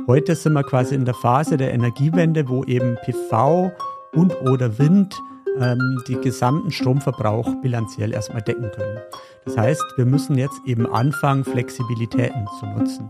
Heute sind wir quasi in der Phase der Energiewende, wo eben PV und oder Wind die gesamten Stromverbrauch bilanziell erstmal decken können. Das heißt, wir müssen jetzt eben anfangen, Flexibilitäten zu nutzen.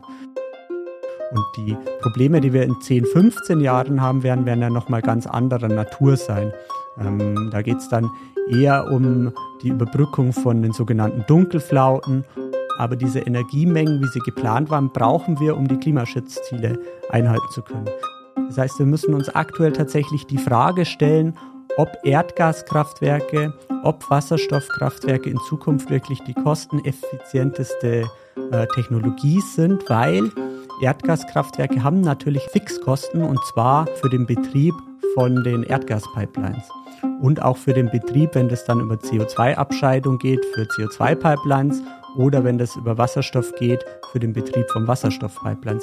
Und die Probleme, die wir in 10, 15 Jahren haben werden ja nochmal ganz anderer Natur sein. Da geht es dann eher um die Überbrückung von den sogenannten Dunkelflauten. Aber diese Energiemengen, wie sie geplant waren, brauchen wir, um die Klimaschutzziele einhalten zu können. Das heißt, wir müssen uns aktuell tatsächlich die Frage stellen, ob Erdgaskraftwerke, ob Wasserstoffkraftwerke in Zukunft wirklich die kosteneffizienteste Technologie sind, weil Erdgaskraftwerke haben natürlich Fixkosten, und zwar für den Betrieb von den Erdgaspipelines und auch für den Betrieb, wenn das dann über CO2-Abscheidung geht, für CO2-Pipelines oder wenn das über Wasserstoff geht, für den Betrieb von Wasserstoff-Pipelines.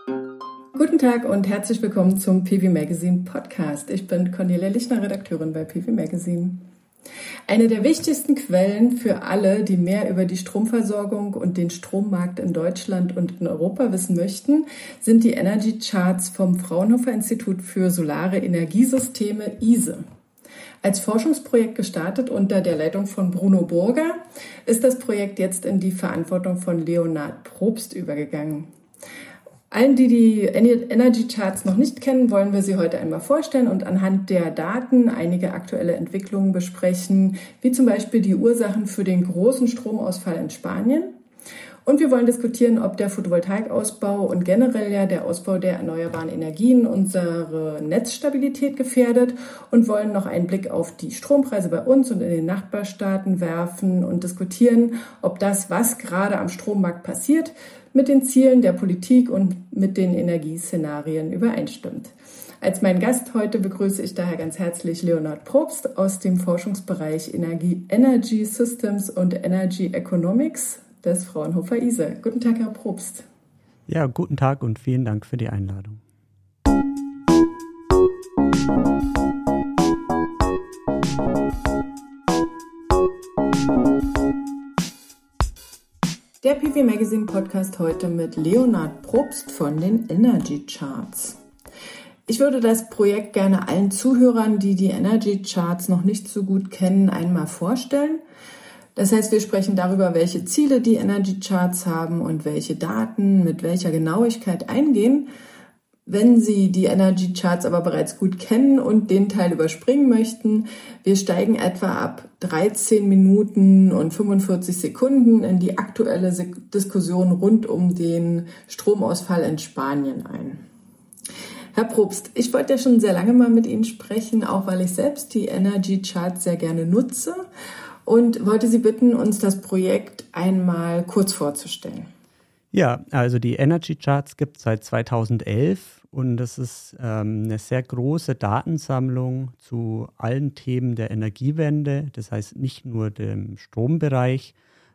Guten Tag und herzlich willkommen zum PV Magazine Podcast. Ich bin Cornelia Lichner, Redakteurin bei PV Magazine. Eine der wichtigsten Quellen für alle, die mehr über die Stromversorgung und den Strommarkt in Deutschland und in Europa wissen möchten, sind die Energy Charts vom Fraunhofer Institut für Solare Energiesysteme ISE. Als Forschungsprojekt gestartet unter der Leitung von Bruno Burger, ist das Projekt jetzt in die Verantwortung von Leonhard Probst übergegangen. Allen, die Energy Charts noch nicht kennen, wollen wir sie heute einmal vorstellen und anhand der Daten einige aktuelle Entwicklungen besprechen, wie zum Beispiel die Ursachen für den großen Stromausfall in Spanien. Und wir wollen diskutieren, ob der Photovoltaikausbau und generell ja der Ausbau der erneuerbaren Energien unsere Netzstabilität gefährdet, und wollen noch einen Blick auf die Strompreise bei uns und in den Nachbarstaaten werfen und diskutieren, ob das, was gerade am Strommarkt passiert, mit den Zielen der Politik und mit den Energieszenarien übereinstimmt. Als meinen Gast heute begrüße ich daher ganz herzlich Leonhard Probst aus dem Forschungsbereich Energy Systems und Energy Economics des Fraunhofer ISE. Guten Tag, Herr Probst. Ja, guten Tag und vielen Dank für die Einladung. Der PV Magazine Podcast heute mit Leonhard Probst von den Energy Charts. Ich würde das Projekt gerne allen Zuhörern, die die Energy Charts noch nicht so gut kennen, einmal vorstellen. Das heißt, wir sprechen darüber, welche Ziele die Energy Charts haben und welche Daten mit welcher Genauigkeit eingehen. Wenn Sie die Energy Charts aber bereits gut kennen und den Teil überspringen möchten, wir steigen etwa ab 13 Minuten und 45 Sekunden in die aktuelle Diskussion rund um den Stromausfall in Spanien ein. Herr Probst, ich wollte ja schon sehr lange mal mit Ihnen sprechen, auch weil ich selbst die Energy Charts sehr gerne nutze, und wollte Sie bitten, uns das Projekt einmal kurz vorzustellen. Ja, also die Energy Charts gibt es seit 2011 und das ist eine sehr große Datensammlung zu allen Themen der Energiewende, das heißt nicht nur dem Strombereich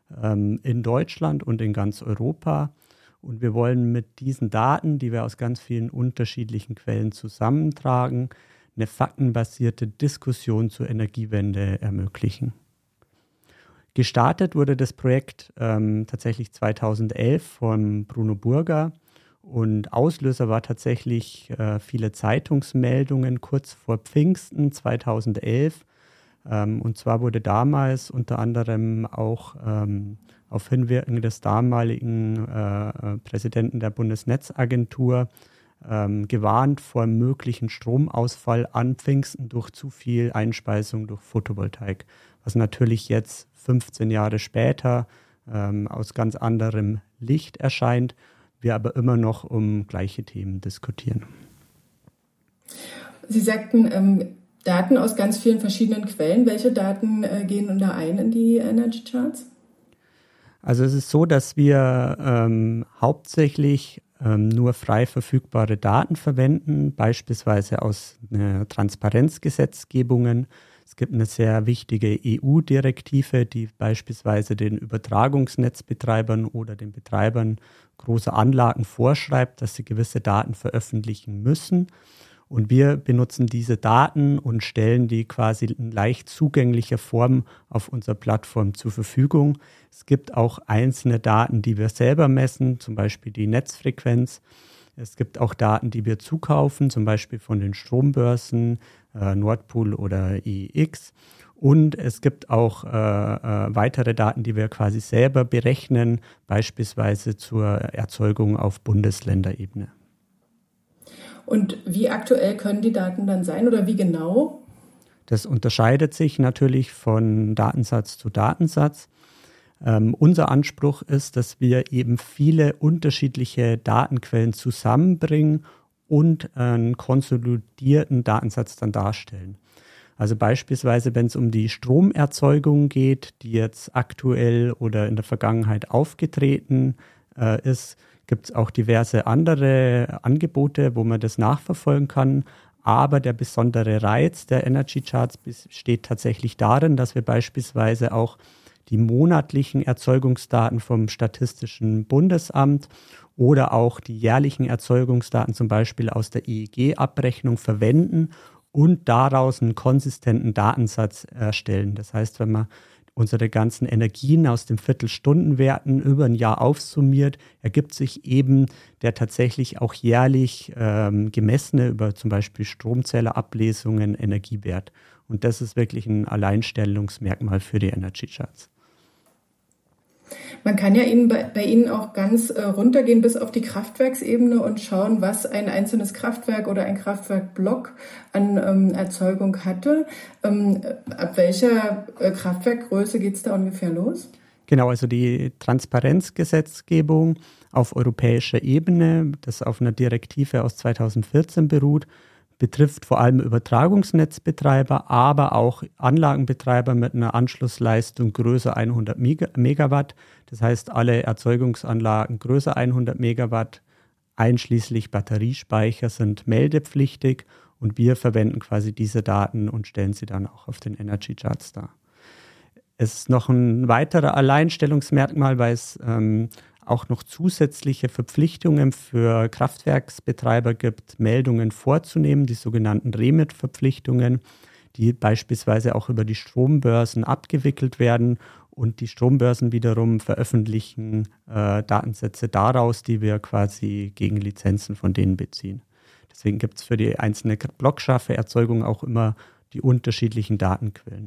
in Deutschland und in ganz Europa. Und wir wollen mit diesen Daten, die wir aus ganz vielen unterschiedlichen Quellen zusammentragen, eine faktenbasierte Diskussion zur Energiewende ermöglichen. Gestartet wurde das Projekt tatsächlich 2011 von Bruno Burger, und Auslöser war tatsächlich viele Zeitungsmeldungen kurz vor Pfingsten 2011. Und zwar wurde damals unter anderem auch auf Hinwirken des damaligen Präsidenten der Bundesnetzagentur gewarnt vor einem möglichen Stromausfall an Pfingsten durch zu viel Einspeisung durch Photovoltaik, was natürlich jetzt 15 Jahre später aus ganz anderem Licht erscheint, wir aber immer noch um gleiche Themen diskutieren. Sie sagten Daten aus ganz vielen verschiedenen Quellen. Welche Daten gehen da ein in die Energy Charts? Also es ist so, dass wir hauptsächlich nur frei verfügbare Daten verwenden, beispielsweise aus Transparenzgesetzgebungen. Es gibt eine sehr wichtige EU-Direktive, die beispielsweise den Übertragungsnetzbetreibern oder den Betreibern großer Anlagen vorschreibt, dass sie gewisse Daten veröffentlichen müssen. Und wir benutzen diese Daten und stellen die quasi in leicht zugänglicher Form auf unserer Plattform zur Verfügung. Es gibt auch einzelne Daten, die wir selber messen, zum Beispiel die Netzfrequenz. Es gibt auch Daten, die wir zukaufen, zum Beispiel von den Strombörsen, Nordpool oder EEX. Und es gibt auch weitere Daten, die wir quasi selber berechnen, beispielsweise zur Erzeugung auf Bundesländerebene. Und wie aktuell können die Daten dann sein oder wie genau? Das unterscheidet sich natürlich von Datensatz zu Datensatz. Unser Anspruch ist, dass wir eben viele unterschiedliche Datenquellen zusammenbringen und einen konsolidierten Datensatz dann darstellen. Also beispielsweise, wenn es um die Stromerzeugung geht, die jetzt aktuell oder in der Vergangenheit aufgetreten ist, gibt es auch diverse andere Angebote, wo man das nachverfolgen kann. Aber der besondere Reiz der Energy Charts besteht tatsächlich darin, dass wir beispielsweise auch die monatlichen Erzeugungsdaten vom Statistischen Bundesamt oder auch die jährlichen Erzeugungsdaten zum Beispiel aus der EEG-Abrechnung verwenden und daraus einen konsistenten Datensatz erstellen. Das heißt, wenn man unsere ganzen Energien aus den Viertelstundenwerten über ein Jahr aufsummiert, ergibt sich eben der tatsächlich auch jährlich gemessene über zum Beispiel Stromzählerablesungen Energiewert. Und das ist wirklich ein Alleinstellungsmerkmal für die Energy Charts. Man kann ja bei Ihnen auch ganz runtergehen bis auf die Kraftwerksebene und schauen, was ein einzelnes Kraftwerk oder ein Kraftwerkblock an Erzeugung hatte. Ab welcher Kraftwerkgröße geht es da ungefähr los? Genau, also die Transparenzgesetzgebung auf europäischer Ebene, das auf einer Direktive aus 2014 beruht, betrifft vor allem Übertragungsnetzbetreiber, aber auch Anlagenbetreiber mit einer Anschlussleistung größer 100 Megawatt. Das heißt, alle Erzeugungsanlagen größer 100 Megawatt, einschließlich Batteriespeicher, sind meldepflichtig und wir verwenden quasi diese Daten und stellen sie dann auch auf den Energy Charts dar. Es ist noch ein weiterer Alleinstellungsmerkmal, weil es auch noch zusätzliche Verpflichtungen für Kraftwerksbetreiber gibt, Meldungen vorzunehmen, die sogenannten REMIT-Verpflichtungen, die beispielsweise auch über die Strombörsen abgewickelt werden. Und die Strombörsen wiederum veröffentlichen Datensätze daraus, die wir quasi gegen Lizenzen von denen beziehen. Deswegen gibt es für die einzelne blockscharfe Erzeugung auch immer die unterschiedlichen Datenquellen.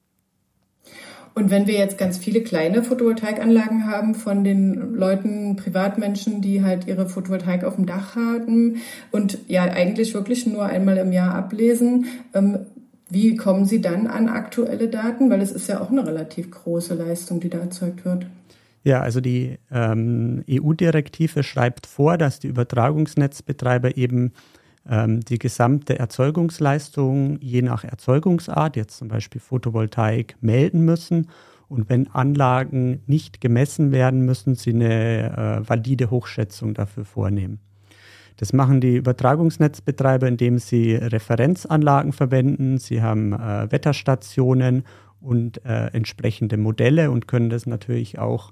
Und wenn wir jetzt ganz viele kleine Photovoltaikanlagen haben von den Leuten, Privatmenschen, die halt ihre Photovoltaik auf dem Dach haben und ja eigentlich wirklich nur einmal im Jahr ablesen, wie kommen Sie dann an aktuelle Daten? Weil es ist ja auch eine relativ große Leistung, die da erzeugt wird. Ja, also die EU-Direktive schreibt vor, dass die Übertragungsnetzbetreiber eben die gesamte Erzeugungsleistung je nach Erzeugungsart, jetzt zum Beispiel Photovoltaik, melden müssen. Und wenn Anlagen nicht gemessen werden, müssen sie eine valide Hochschätzung dafür vornehmen. Das machen die Übertragungsnetzbetreiber, indem sie Referenzanlagen verwenden. Sie haben Wetterstationen und entsprechende Modelle und können das natürlich auch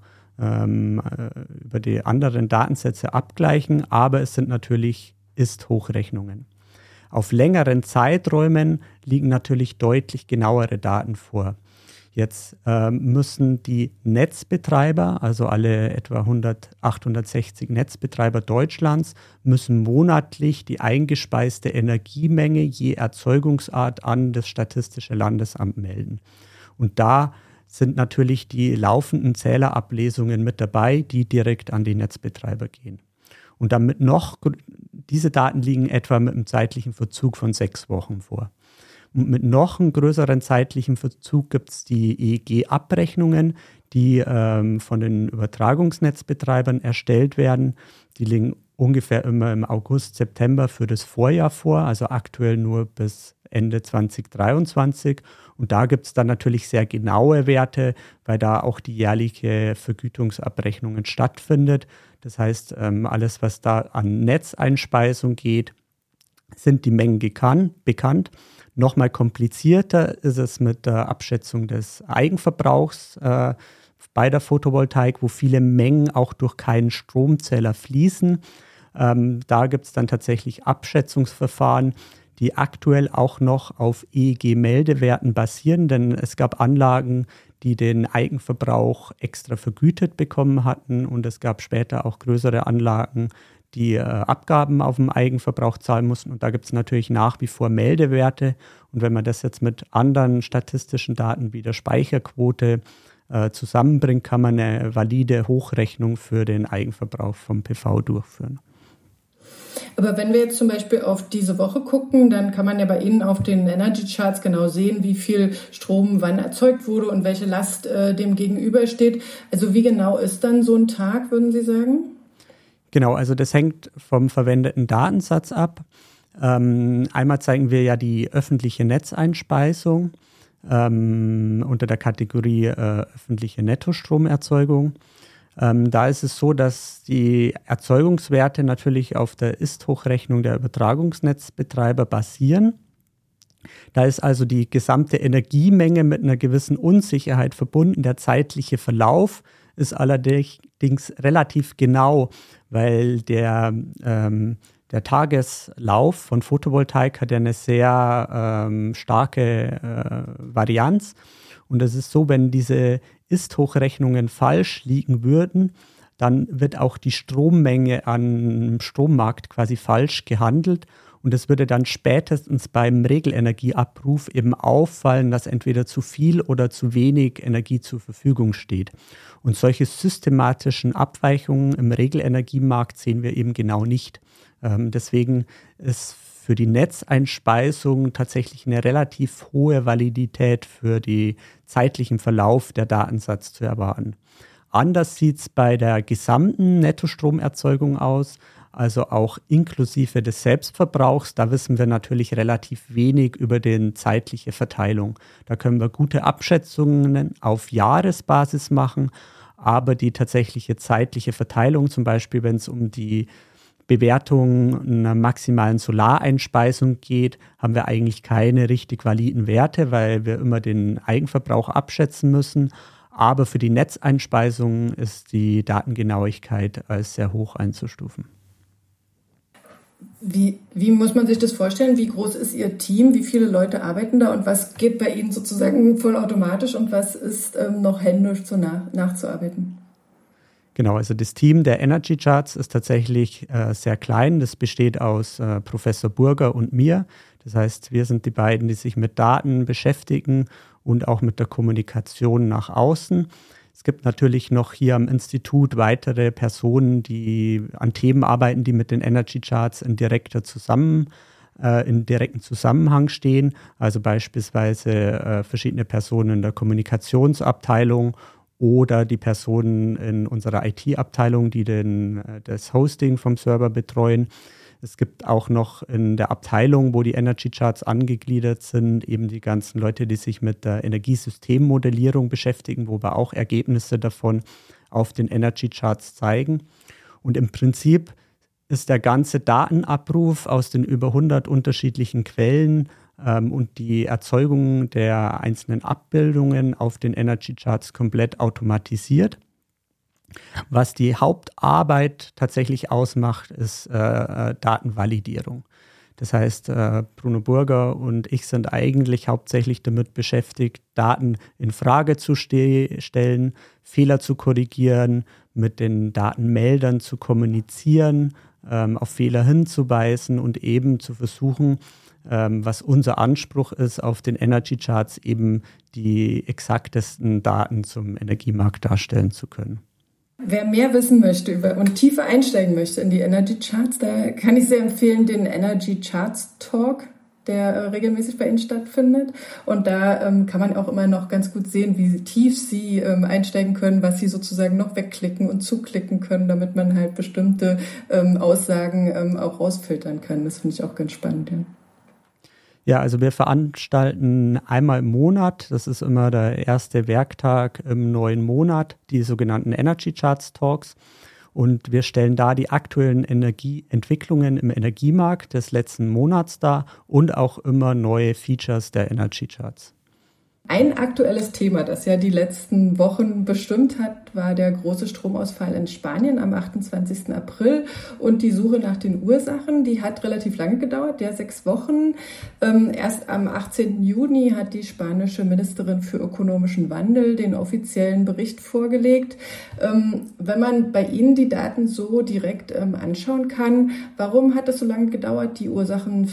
über die anderen Datensätze abgleichen. Aber es sind natürlich Ist-Hochrechnungen. Auf längeren Zeiträumen liegen natürlich deutlich genauere Daten vor. Jetzt müssen die Netzbetreiber, also alle etwa 860 Netzbetreiber Deutschlands, müssen monatlich die eingespeiste Energiemenge je Erzeugungsart an das Statistische Landesamt melden. Und da sind natürlich die laufenden Zählerablesungen mit dabei, die direkt an die Netzbetreiber gehen. Und damit diese Daten liegen etwa mit einem zeitlichen Verzug von 6 Wochen vor. Und mit noch einem größeren zeitlichen Verzug gibt es die EEG-Abrechnungen, die von den Übertragungsnetzbetreibern erstellt werden. Die liegen ungefähr immer im August, September für das Vorjahr vor, also aktuell nur bis Ende 2023. Und da gibt es dann natürlich sehr genaue Werte, weil da auch die jährliche Vergütungsabrechnungen stattfindet. Das heißt, alles, was da an Netzeinspeisung geht, sind die Mengen bekannt. Nochmal komplizierter ist es mit der Abschätzung des Eigenverbrauchs bei der Photovoltaik, wo viele Mengen auch durch keinen Stromzähler fließen. Da gibt es dann tatsächlich Abschätzungsverfahren, die aktuell auch noch auf EEG-Meldewerten basieren, denn es gab Anlagen, die den Eigenverbrauch extra vergütet bekommen hatten und es gab später auch größere Anlagen, die Abgaben auf dem Eigenverbrauch zahlen mussten. Und da gibt es natürlich nach wie vor Meldewerte. Und wenn man das jetzt mit anderen statistischen Daten wie der Speicherquote zusammenbringt, kann man eine valide Hochrechnung für den Eigenverbrauch vom PV durchführen. Aber wenn wir jetzt zum Beispiel auf diese Woche gucken, dann kann man ja bei Ihnen auf den Energy Charts genau sehen, wie viel Strom wann erzeugt wurde und welche Last dem gegenübersteht. Also wie genau ist dann so ein Tag, würden Sie sagen? Genau, also das hängt vom verwendeten Datensatz ab. Einmal zeigen wir ja die öffentliche Netzeinspeisung unter der Kategorie öffentliche Nettostromerzeugung. Da ist es so, dass die Erzeugungswerte natürlich auf der Ist-Hochrechnung der Übertragungsnetzbetreiber basieren. Da ist also die gesamte Energiemenge mit einer gewissen Unsicherheit verbunden. Der zeitliche Verlauf ist allerdings relativ genau, weil der Tageslauf von Photovoltaik hat ja eine sehr starke Varianz. Und es ist so, wenn diese Ist-Hochrechnungen falsch liegen würden, dann wird auch die Strommenge am Strommarkt quasi falsch gehandelt. Und es würde dann spätestens beim Regelenergieabruf eben auffallen, dass entweder zu viel oder zu wenig Energie zur Verfügung steht. Und solche systematischen Abweichungen im Regelenergiemarkt sehen wir eben genau nicht. Deswegen ist für die Netzeinspeisung tatsächlich eine relativ hohe Validität für den zeitlichen Verlauf der Datensatz zu erwarten. Anders sieht es bei der gesamten Nettostromerzeugung aus, also auch inklusive des Selbstverbrauchs. Da wissen wir natürlich relativ wenig über die zeitliche Verteilung. Da können wir gute Abschätzungen auf Jahresbasis machen, aber die tatsächliche zeitliche Verteilung, zum Beispiel wenn es um die Bewertung einer maximalen Solareinspeisung geht, haben wir eigentlich keine richtig validen Werte, weil wir immer den Eigenverbrauch abschätzen müssen. Aber für die Netzeinspeisung ist die Datengenauigkeit als sehr hoch einzustufen. Wie muss man sich das vorstellen? Wie groß ist Ihr Team? Wie viele Leute arbeiten da? Und was geht bei Ihnen sozusagen vollautomatisch und was ist noch händisch nachzuarbeiten? Genau, also das Team der Energy Charts ist tatsächlich sehr klein. Das besteht aus Professor Burger und mir. Das heißt, wir sind die beiden, die sich mit Daten beschäftigen und auch mit der Kommunikation nach außen. Es gibt natürlich noch hier am Institut weitere Personen, die an Themen arbeiten, die mit den Energy Charts in direkten Zusammenhang stehen. Also beispielsweise verschiedene Personen in der Kommunikationsabteilung oder die Personen in unserer IT-Abteilung, die das Hosting vom Server betreuen. Es gibt auch noch in der Abteilung, wo die Energy Charts angegliedert sind, eben die ganzen Leute, die sich mit der Energiesystemmodellierung beschäftigen, wo wir auch Ergebnisse davon auf den Energy Charts zeigen. Und im Prinzip ist der ganze Datenabruf aus den über 100 unterschiedlichen Quellen und die Erzeugung der einzelnen Abbildungen auf den Energy Charts komplett automatisiert. Was die Hauptarbeit tatsächlich ausmacht, ist Datenvalidierung. Das heißt, Bruno Burger und ich sind eigentlich hauptsächlich damit beschäftigt, Daten in Frage zu stellen, Fehler zu korrigieren, mit den Datenmeldern zu kommunizieren, auf Fehler hinzuweisen und eben zu versuchen, was unser Anspruch ist, auf den Energy Charts eben die exaktesten Daten zum Energiemarkt darstellen zu können. Wer mehr wissen möchte und tiefer einsteigen möchte in die Energy Charts, da kann ich sehr empfehlen den Energy Charts Talk, der regelmäßig bei Ihnen stattfindet. Und da kann man auch immer noch ganz gut sehen, wie tief Sie einsteigen können, was Sie sozusagen noch wegklicken und zuklicken können, damit man halt bestimmte Aussagen auch rausfiltern kann. Das finde ich auch ganz spannend. Ja. Ja, also wir veranstalten einmal im Monat, das ist immer der erste Werktag im neuen Monat, die sogenannten Energy Charts Talks. Und wir stellen da die aktuellen Energieentwicklungen im Energiemarkt des letzten Monats dar und auch immer neue Features der Energy Charts. Ein aktuelles Thema, das ja die letzten Wochen bestimmt hat, war der große Stromausfall in Spanien am 28. April und die Suche nach den Ursachen. Die hat relativ lange gedauert, 6 Wochen. Erst am 18. Juni hat die spanische Ministerin für ökonomischen Wandel den offiziellen Bericht vorgelegt. Wenn man bei Ihnen die Daten so direkt anschauen kann, warum hat es so lange gedauert, die Ursachen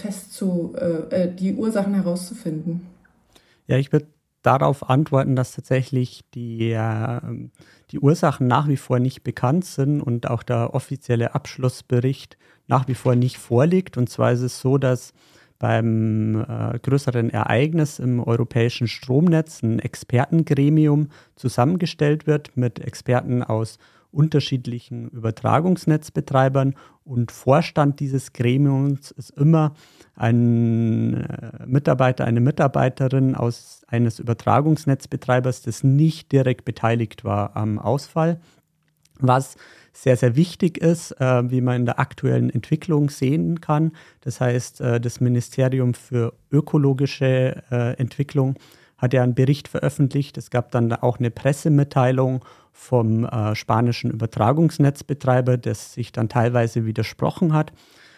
herauszufinden? Ja, ich würde darauf antworten, dass tatsächlich die Ursachen nach wie vor nicht bekannt sind und auch der offizielle Abschlussbericht nach wie vor nicht vorliegt. Und zwar ist es so, dass beim größeren Ereignis im europäischen Stromnetz ein Expertengremium zusammengestellt wird mit Experten aus unterschiedlichen Übertragungsnetzbetreibern, und Vorstand dieses Gremiums ist immer ein Mitarbeiter, eine Mitarbeiterin eines Übertragungsnetzbetreibers, das nicht direkt beteiligt war am Ausfall, was sehr, sehr wichtig ist, wie man in der aktuellen Entwicklung sehen kann. Das heißt, das Ministerium für ökologische Entwicklung hat ja einen Bericht veröffentlicht. Es gab dann auch eine Pressemitteilung vom spanischen Übertragungsnetzbetreiber, das sich dann teilweise widersprochen hat.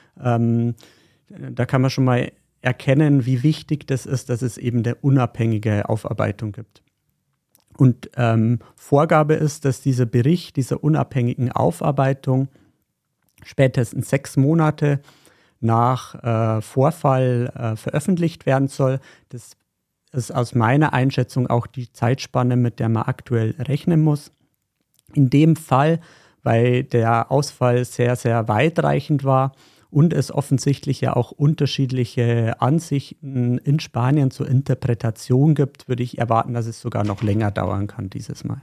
Da kann man schon mal erkennen, wie wichtig das ist, dass es eben eine unabhängige Aufarbeitung gibt. Und Vorgabe ist, dass dieser Bericht dieser unabhängigen Aufarbeitung spätestens 6 Monate nach Vorfall veröffentlicht werden soll. Das ist aus meiner Einschätzung auch die Zeitspanne, mit der man aktuell rechnen muss. In dem Fall, weil der Ausfall sehr, sehr weitreichend war und es offensichtlich ja auch unterschiedliche Ansichten in Spanien zur Interpretation gibt, würde ich erwarten, dass es sogar noch länger dauern kann dieses Mal.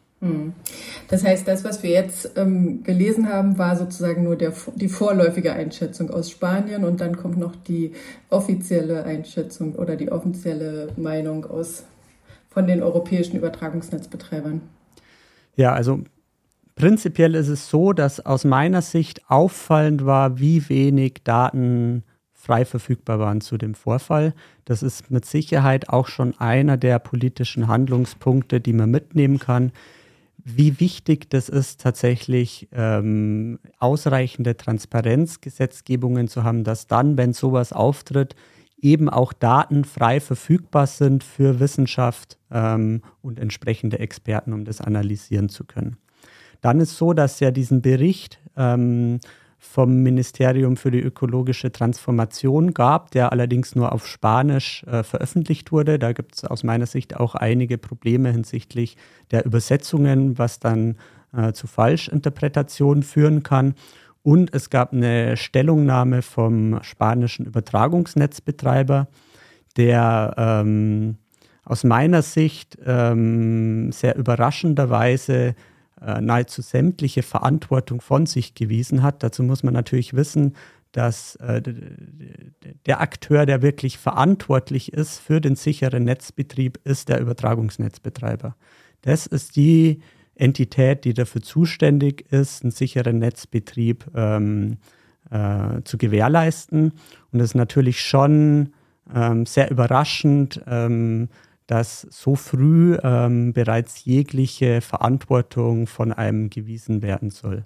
Das heißt, das, was wir jetzt gelesen haben, war sozusagen nur die vorläufige Einschätzung aus Spanien, und dann kommt noch die offizielle Einschätzung oder die offizielle Meinung von den europäischen Übertragungsnetzbetreibern. Ja, also prinzipiell ist es so, dass aus meiner Sicht auffallend war, wie wenig Daten frei verfügbar waren zu dem Vorfall. Das ist mit Sicherheit auch schon einer der politischen Handlungspunkte, die man mitnehmen kann. Wie wichtig das ist, tatsächlich ausreichende Transparenzgesetzgebungen zu haben, dass dann, wenn sowas auftritt, eben auch Daten frei verfügbar sind für Wissenschaft und entsprechende Experten, um das analysieren zu können. Dann ist so, dass ja diesen Bericht vom Ministerium für die ökologische Transformation gab, der allerdings nur auf Spanisch veröffentlicht wurde. Da gibt es aus meiner Sicht auch einige Probleme hinsichtlich der Übersetzungen, was dann zu Falschinterpretationen führen kann. Und es gab eine Stellungnahme vom spanischen Übertragungsnetzbetreiber, der aus meiner Sicht sehr überraschenderweise nahezu sämtliche Verantwortung von sich gewiesen hat. Dazu muss man natürlich wissen, dass der Akteur, der wirklich verantwortlich ist für den sicheren Netzbetrieb, ist der Übertragungsnetzbetreiber. Das ist die Entität, die dafür zuständig ist, einen sicheren Netzbetrieb zu gewährleisten. Und es ist natürlich schon sehr überraschend, dass so früh bereits jegliche Verantwortung von einem gewiesen werden soll.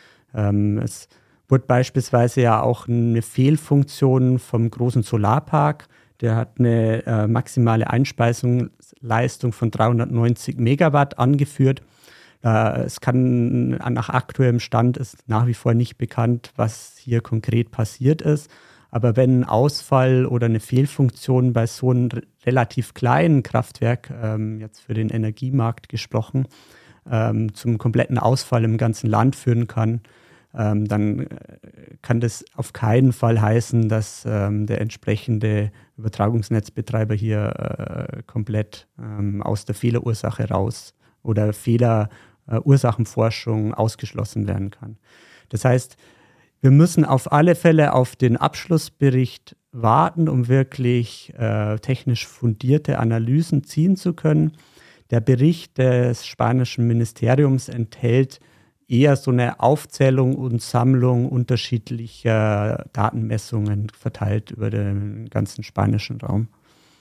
Es wurde beispielsweise ja auch eine Fehlfunktion vom großen Solarpark. Der hat eine maximale Einspeisungsleistung von 390 Megawatt angeführt. Es kann nach aktuellem Stand ist nach wie vor nicht bekannt, was hier konkret passiert ist. Aber wenn ein Ausfall oder eine Fehlfunktion bei so einem relativ kleinen Kraftwerk, jetzt für den Energiemarkt gesprochen, zum kompletten Ausfall im ganzen Land führen kann, dann kann das auf keinen Fall heißen, dass der entsprechende Übertragungsnetzbetreiber hier komplett aus der Fehlerursache raus oder Fehlerursachenforschung ausgeschlossen werden kann. Das heißt, wir müssen auf alle Fälle auf den Abschlussbericht warten, um wirklich technisch fundierte Analysen ziehen zu können. Der Bericht des spanischen Ministeriums enthält eher so eine Aufzählung und Sammlung unterschiedlicher Datenmessungen verteilt über den ganzen spanischen Raum.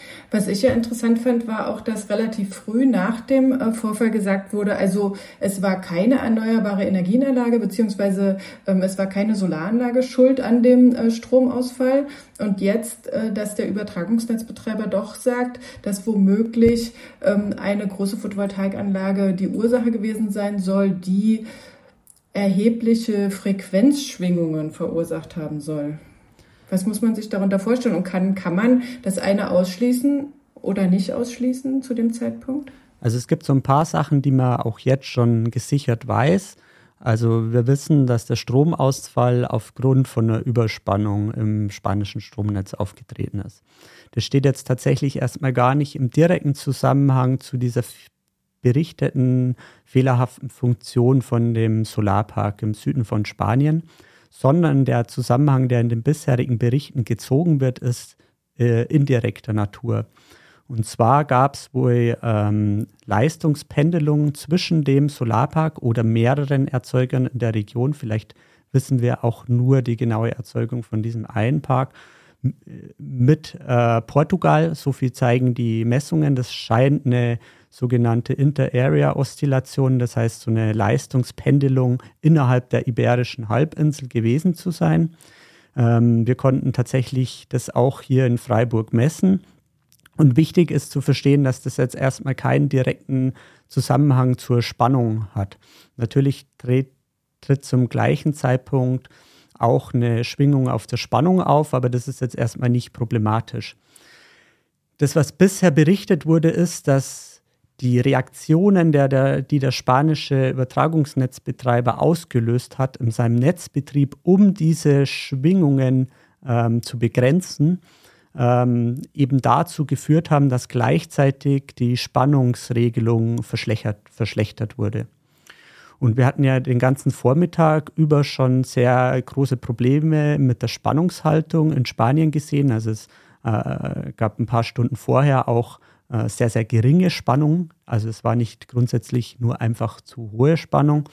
Was ich ja interessant fand, war auch, dass relativ früh nach dem Vorfall gesagt wurde, also es war keine erneuerbare Energienanlage beziehungsweise es war keine Solaranlage schuld an dem Stromausfall. Und jetzt, dass der Übertragungsnetzbetreiber doch sagt, dass womöglich eine große Photovoltaikanlage die Ursache gewesen sein soll, die erhebliche Frequenzschwingungen verursacht haben soll. Was muss man sich darunter vorstellen? Und kann man das eine ausschließen oder nicht ausschließen zu dem Zeitpunkt? Also es gibt so ein paar Sachen, die man auch jetzt schon gesichert weiß. Also wir wissen, dass der Stromausfall aufgrund von einer Überspannung im spanischen Stromnetz aufgetreten ist. Das steht jetzt tatsächlich erstmal gar nicht im direkten Zusammenhang zu dieser berichteten fehlerhaften Funktion von dem Solarpark im Süden von Spanien, sondern der Zusammenhang, der in den bisherigen Berichten gezogen wird, ist indirekter Natur. Und zwar gab es wohl Leistungspendelungen zwischen dem Solarpark oder mehreren Erzeugern in der Region. Vielleicht wissen wir auch nur die genaue Erzeugung von diesem einen Park mit Portugal. So viel zeigen die Messungen. Das scheint eine sogenannte Inter-Area-Oszillation, das heißt so eine Leistungspendelung innerhalb der Iberischen Halbinsel gewesen zu sein. Wir konnten tatsächlich das auch hier in Freiburg messen. Und wichtig ist zu verstehen, dass das jetzt erstmal keinen direkten Zusammenhang zur Spannung hat. Natürlich tritt zum gleichen Zeitpunkt auch eine Schwingung auf der Spannung auf, aber das ist jetzt erstmal nicht problematisch. Das, was bisher berichtet wurde, ist, dass die Reaktionen, die der spanische Übertragungsnetzbetreiber ausgelöst hat in seinem Netzbetrieb, um diese Schwingungen zu begrenzen, eben dazu geführt haben, dass gleichzeitig die Spannungsregelung verschlechtert wurde. Und wir hatten ja den ganzen Vormittag über schon sehr große Probleme mit der Spannungshaltung in Spanien gesehen. Also es gab ein paar Stunden vorher auch sehr, sehr geringe Spannung. Also es war nicht grundsätzlich nur einfach zu hohe Spannung.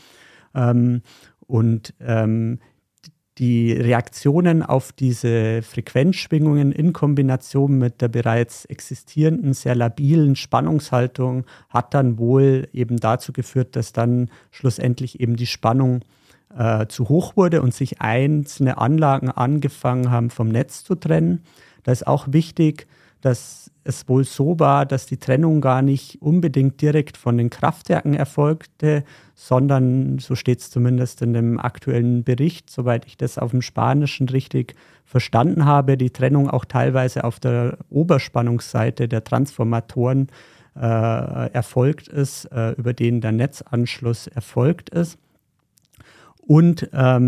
Die Reaktionen auf diese Frequenzschwingungen in Kombination mit der bereits existierenden, sehr labilen Spannungshaltung hat dann wohl eben dazu geführt, dass dann schlussendlich eben die Spannung zu hoch wurde und sich einzelne Anlagen angefangen haben, vom Netz zu trennen. Da ist auch wichtig, dass es wohl so war, dass die Trennung gar nicht unbedingt direkt von den Kraftwerken erfolgte, sondern, so steht es zumindest in dem aktuellen Bericht, soweit ich das auf dem Spanischen richtig verstanden habe, die Trennung auch teilweise auf der Oberspannungsseite der Transformatoren erfolgt ist, über denen der Netzanschluss erfolgt ist. Und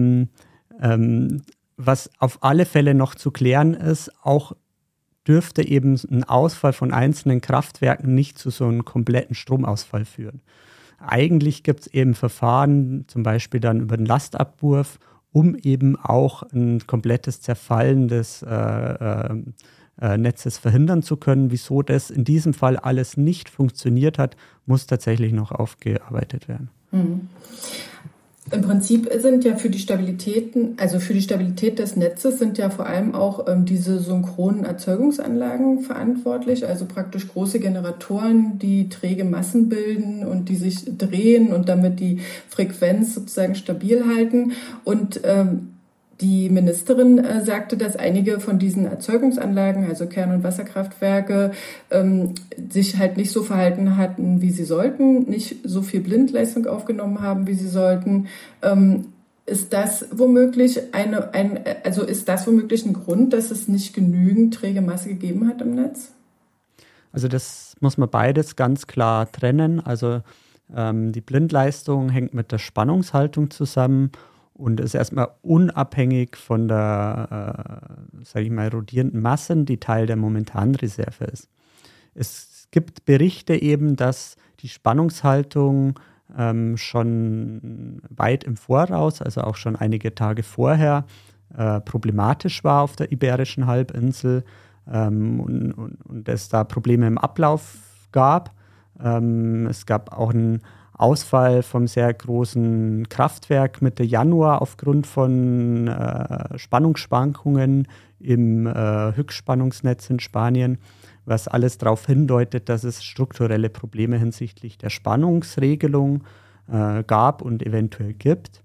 was auf alle Fälle noch zu klären ist, auch dürfte eben ein Ausfall von einzelnen Kraftwerken nicht zu so einem kompletten Stromausfall führen. Eigentlich gibt es eben Verfahren, zum Beispiel dann über den Lastabwurf, um eben auch ein komplettes Zerfallen des Netzes verhindern zu können. Wieso das in diesem Fall alles nicht funktioniert hat, muss tatsächlich noch aufgearbeitet werden. Mhm. Im Prinzip sind ja für die Stabilität des Netzes sind ja vor allem auch diese synchronen Erzeugungsanlagen verantwortlich, also praktisch große Generatoren, die träge Massen bilden und die sich drehen und damit die Frequenz sozusagen stabil halten. Und die Ministerin sagte, dass einige von diesen Erzeugungsanlagen, also Kern- und Wasserkraftwerke, sich halt nicht so verhalten hatten, wie sie sollten, nicht so viel Blindleistung aufgenommen haben, wie sie sollten. Ist das womöglich ein Grund, dass es nicht genügend träge Masse gegeben hat im Netz? Also das muss man beides ganz klar trennen. Also die Blindleistung hängt mit der Spannungshaltung zusammen und ist erstmal unabhängig von der, rodierenden Masse, die Teil der momentanen Reserve ist. Es gibt Berichte eben, dass die Spannungshaltung schon weit im Voraus, also auch schon einige Tage vorher, problematisch war auf der Iberischen Halbinsel und es da Probleme im Ablauf gab. Es gab auch einen Ausfall vom sehr großen Kraftwerk Mitte Januar aufgrund von Spannungsschwankungen im Höchstspannungsnetz in Spanien, was alles darauf hindeutet, dass es strukturelle Probleme hinsichtlich der Spannungsregelung gab und eventuell gibt.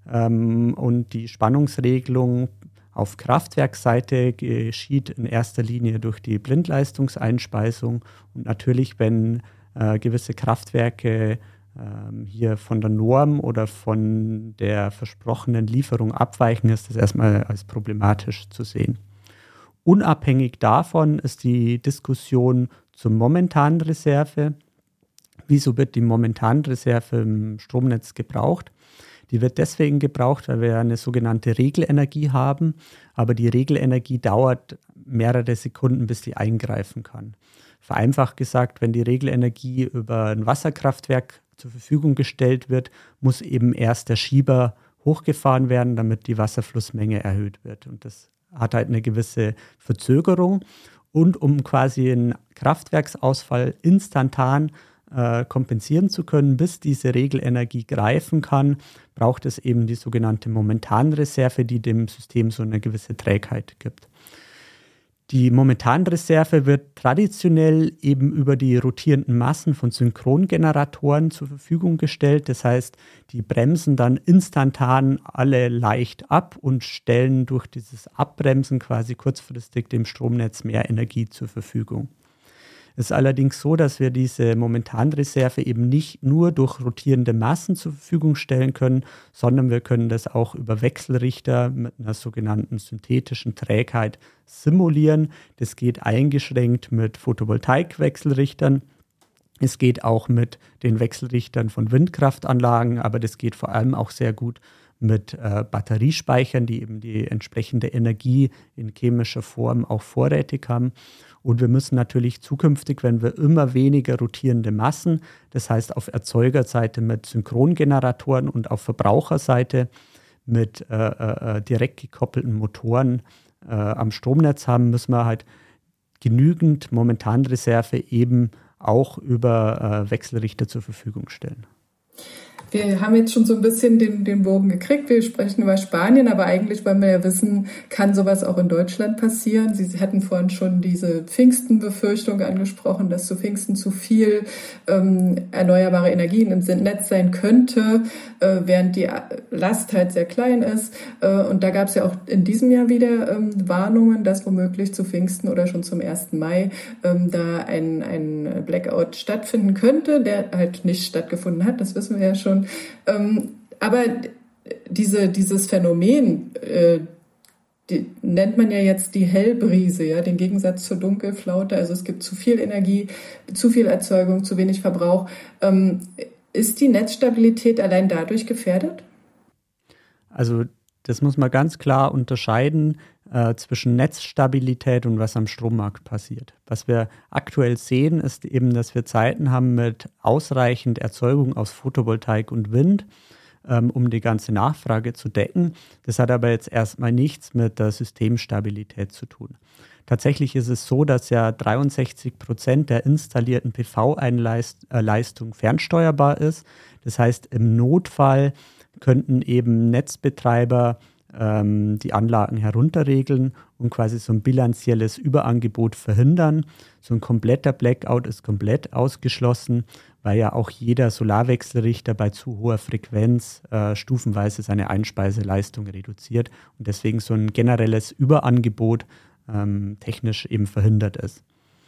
Und die Spannungsregelung auf Kraftwerksseite geschieht in erster Linie durch die Blindleistungseinspeisung. Und natürlich, wenn gewisse Kraftwerke hier von der Norm oder von der versprochenen Lieferung abweichen, ist das erstmal als problematisch zu sehen. Unabhängig davon ist die Diskussion zur momentanen Reserve. Wieso wird die momentane Reserve im Stromnetz gebraucht? Die wird deswegen gebraucht, weil wir eine sogenannte Regelenergie haben, aber die Regelenergie dauert mehrere Sekunden, bis die eingreifen kann. Vereinfacht gesagt, wenn die Regelenergie über ein Wasserkraftwerk zur Verfügung gestellt wird, muss eben erst der Schieber hochgefahren werden, damit die Wasserflussmenge erhöht wird. Und das hat halt eine gewisse Verzögerung. Und um quasi einen Kraftwerksausfall instantan kompensieren zu können, bis diese Regelenergie greifen kann, braucht es eben die sogenannte Momentanreserve, die dem System so eine gewisse Trägheit gibt. Die Momentanreserve wird traditionell eben über die rotierenden Massen von Synchrongeneratoren zur Verfügung gestellt. Das heißt, die bremsen dann instantan alle leicht ab und stellen durch dieses Abbremsen quasi kurzfristig dem Stromnetz mehr Energie zur Verfügung. Es ist allerdings so, dass wir diese Momentanreserve eben nicht nur durch rotierende Massen zur Verfügung stellen können, sondern wir können das auch über Wechselrichter mit einer sogenannten synthetischen Trägheit simulieren. Das geht eingeschränkt mit Photovoltaikwechselrichtern. Es geht auch mit den Wechselrichtern von Windkraftanlagen, aber das geht vor allem auch sehr gut mit Batteriespeichern, die eben die entsprechende Energie in chemischer Form auch vorrätig haben. Und wir müssen natürlich zukünftig, wenn wir immer weniger rotierende Massen, das heißt auf Erzeugerseite mit Synchrongeneratoren und auf Verbraucherseite mit direkt gekoppelten Motoren am Stromnetz haben, müssen wir halt genügend Momentanreserve eben auch über Wechselrichter zur Verfügung stellen. Wir haben jetzt schon so ein bisschen den Bogen gekriegt. Wir sprechen über Spanien, aber eigentlich wollen wir ja wissen, kann sowas auch in Deutschland passieren? Sie hatten vorhin schon diese Pfingsten-Befürchtung angesprochen, dass zu Pfingsten zu viel erneuerbare Energien im Netz sein könnte, während die Last halt sehr klein ist. Und da gab es ja auch in diesem Jahr wieder Warnungen, dass womöglich zu Pfingsten oder schon zum 1. Mai da ein Blackout stattfinden könnte, der halt nicht stattgefunden hat. Das wissen wir ja schon. Aber dieses Phänomen, die nennt man ja jetzt die Hellbrise, ja, den Gegensatz zur Dunkelflaute. Also es gibt zu viel Energie, zu viel Erzeugung, zu wenig Verbrauch. Ist die Netzstabilität allein dadurch gefährdet? Also das muss man ganz klar unterscheiden zwischen Netzstabilität und was am Strommarkt passiert. Was wir aktuell sehen, ist eben, dass wir Zeiten haben mit ausreichend Erzeugung aus Photovoltaik und Wind, um die ganze Nachfrage zu decken. Das hat aber jetzt erstmal nichts mit der Systemstabilität zu tun. Tatsächlich ist es so, dass ja 63% der installierten PV-Leistung fernsteuerbar ist. Das heißt, im Notfall könnten eben Netzbetreiber die Anlagen herunterregeln und quasi so ein bilanzielles Überangebot verhindern. So ein kompletter Blackout ist komplett ausgeschlossen, weil ja auch jeder Solarwechselrichter bei zu hoher Frequenz stufenweise seine Einspeiseleistung reduziert und deswegen so ein generelles Überangebot technisch eben verhindert ist.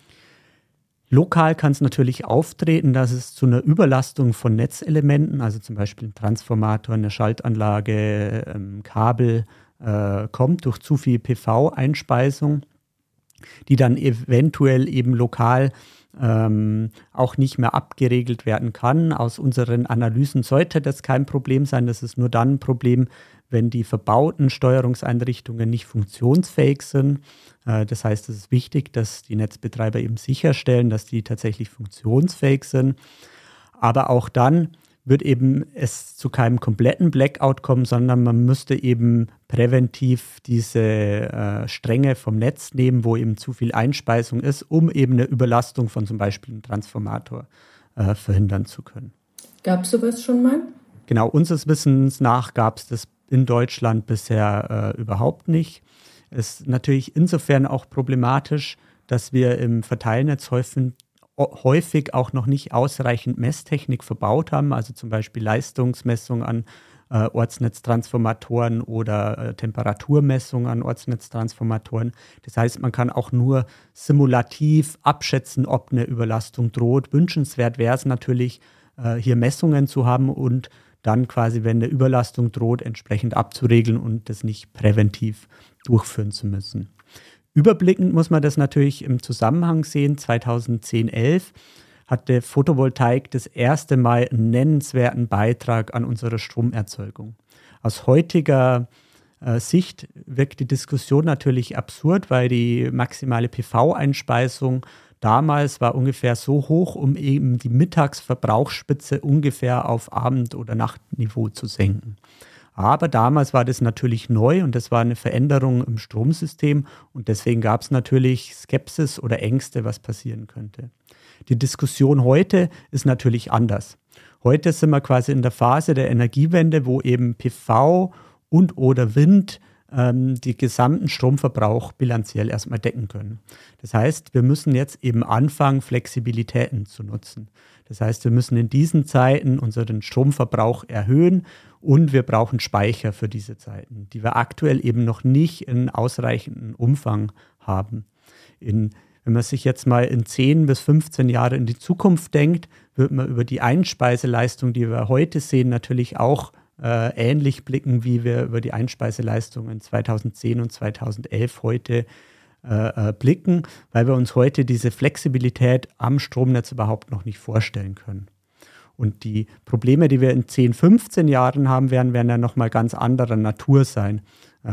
Lokal kann es natürlich auftreten, dass es zu einer Überlastung von Netzelementen, also zum Beispiel ein Transformator, eine Schaltanlage, Kabel, kommt durch zu viel PV-Einspeisung, die dann eventuell eben lokal auch nicht mehr abgeregelt werden kann. Aus unseren Analysen sollte das kein Problem sein. Das ist nur dann ein Problem, wenn die verbauten Steuerungseinrichtungen nicht funktionsfähig sind. Das heißt, es ist wichtig, dass die Netzbetreiber eben sicherstellen, dass die tatsächlich funktionsfähig sind. Aber auch dann wird eben es zu keinem kompletten Blackout kommen, sondern man müsste eben präventiv diese Stränge vom Netz nehmen, wo eben zu viel Einspeisung ist, um eben eine Überlastung von zum Beispiel einem Transformator verhindern zu können. Gab es sowas schon mal? Genau, unseres Wissens nach gab es das in Deutschland bisher überhaupt nicht. Ist natürlich insofern auch problematisch, dass wir im Verteilnetz häufig auch noch nicht ausreichend Messtechnik verbaut haben, also zum Beispiel Leistungsmessung an Ortsnetztransformatoren oder Temperaturmessung an Ortsnetztransformatoren. Das heißt, man kann auch nur simulativ abschätzen, ob eine Überlastung droht. Wünschenswert wäre es natürlich, hier Messungen zu haben und dann quasi, wenn eine Überlastung droht, entsprechend abzuregeln und das nicht präventiv durchführen zu müssen. Überblickend muss man das natürlich im Zusammenhang sehen. 2010-11 hatte Photovoltaik das erste Mal einen nennenswerten Beitrag an unsere Stromerzeugung. Aus heutiger Sicht wirkt die Diskussion natürlich absurd, weil die maximale PV-Einspeisung damals war ungefähr so hoch, um eben die Mittagsverbrauchsspitze ungefähr auf Abend- oder Nachtniveau zu senken. Aber damals war das natürlich neu und das war eine Veränderung im Stromsystem und deswegen gab es natürlich Skepsis oder Ängste, was passieren könnte. Die Diskussion heute ist natürlich anders. Heute sind wir quasi in der Phase der Energiewende, wo eben PV und oder Wind die gesamten Stromverbrauch bilanziell erstmal decken können. Das heißt, wir müssen jetzt eben anfangen, Flexibilitäten zu nutzen. Das heißt, wir müssen in diesen Zeiten unseren Stromverbrauch erhöhen und wir brauchen Speicher für diese Zeiten, die wir aktuell eben noch nicht in ausreichendem Umfang haben. Wenn man sich jetzt mal in 10 bis 15 Jahre in die Zukunft denkt, wird man über die Einspeiseleistung, die wir heute sehen, natürlich auch ähnlich blicken, wie wir über die Einspeiseleistung in 2010 und 2011 heute blicken, weil wir uns heute diese Flexibilität am Stromnetz überhaupt noch nicht vorstellen können. Und die Probleme, die wir in 10, 15 Jahren haben werden ja nochmal ganz anderer Natur sein.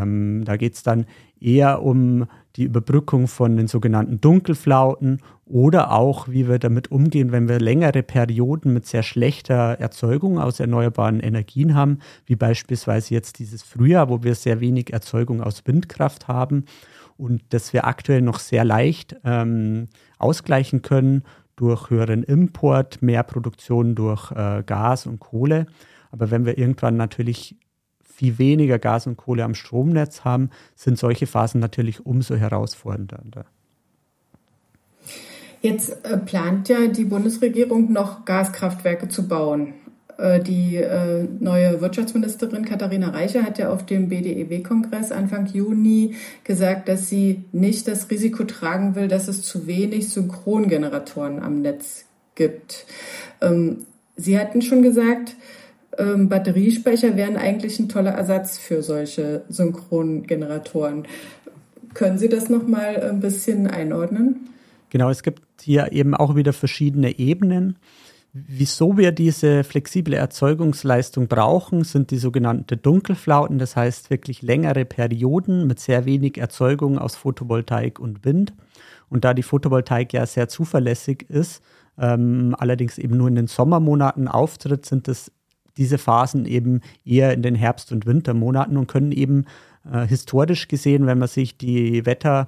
Da geht es dann eher um die Überbrückung von den sogenannten Dunkelflauten oder auch, wie wir damit umgehen, wenn wir längere Perioden mit sehr schlechter Erzeugung aus erneuerbaren Energien haben, wie beispielsweise jetzt dieses Frühjahr, wo wir sehr wenig Erzeugung aus Windkraft haben und das wir aktuell noch sehr leicht ausgleichen können durch höheren Import, mehr Produktion durch Gas und Kohle. Aber wenn wir irgendwann natürlich viel weniger Gas und Kohle am Stromnetz haben, sind solche Phasen natürlich umso herausfordernder. Jetzt plant ja die Bundesregierung noch Gaskraftwerke zu bauen. Die neue Wirtschaftsministerin Katharina Reiche hat ja auf dem BDEW-Kongress Anfang Juni gesagt, dass sie nicht das Risiko tragen will, dass es zu wenig Synchrongeneratoren am Netz gibt. Sie hatten schon gesagt, Batteriespeicher wären eigentlich ein toller Ersatz für solche Synchrongeneratoren. Können Sie das noch mal ein bisschen einordnen? Genau, es gibt hier eben auch wieder verschiedene Ebenen. Wieso wir diese flexible Erzeugungsleistung brauchen, sind die sogenannten Dunkelflauten, das heißt wirklich längere Perioden mit sehr wenig Erzeugung aus Photovoltaik und Wind. Und da die Photovoltaik ja sehr zuverlässig ist, allerdings eben nur in den Sommermonaten auftritt, sind diese Phasen eben eher in den Herbst- und Wintermonaten und können eben historisch gesehen, wenn man sich den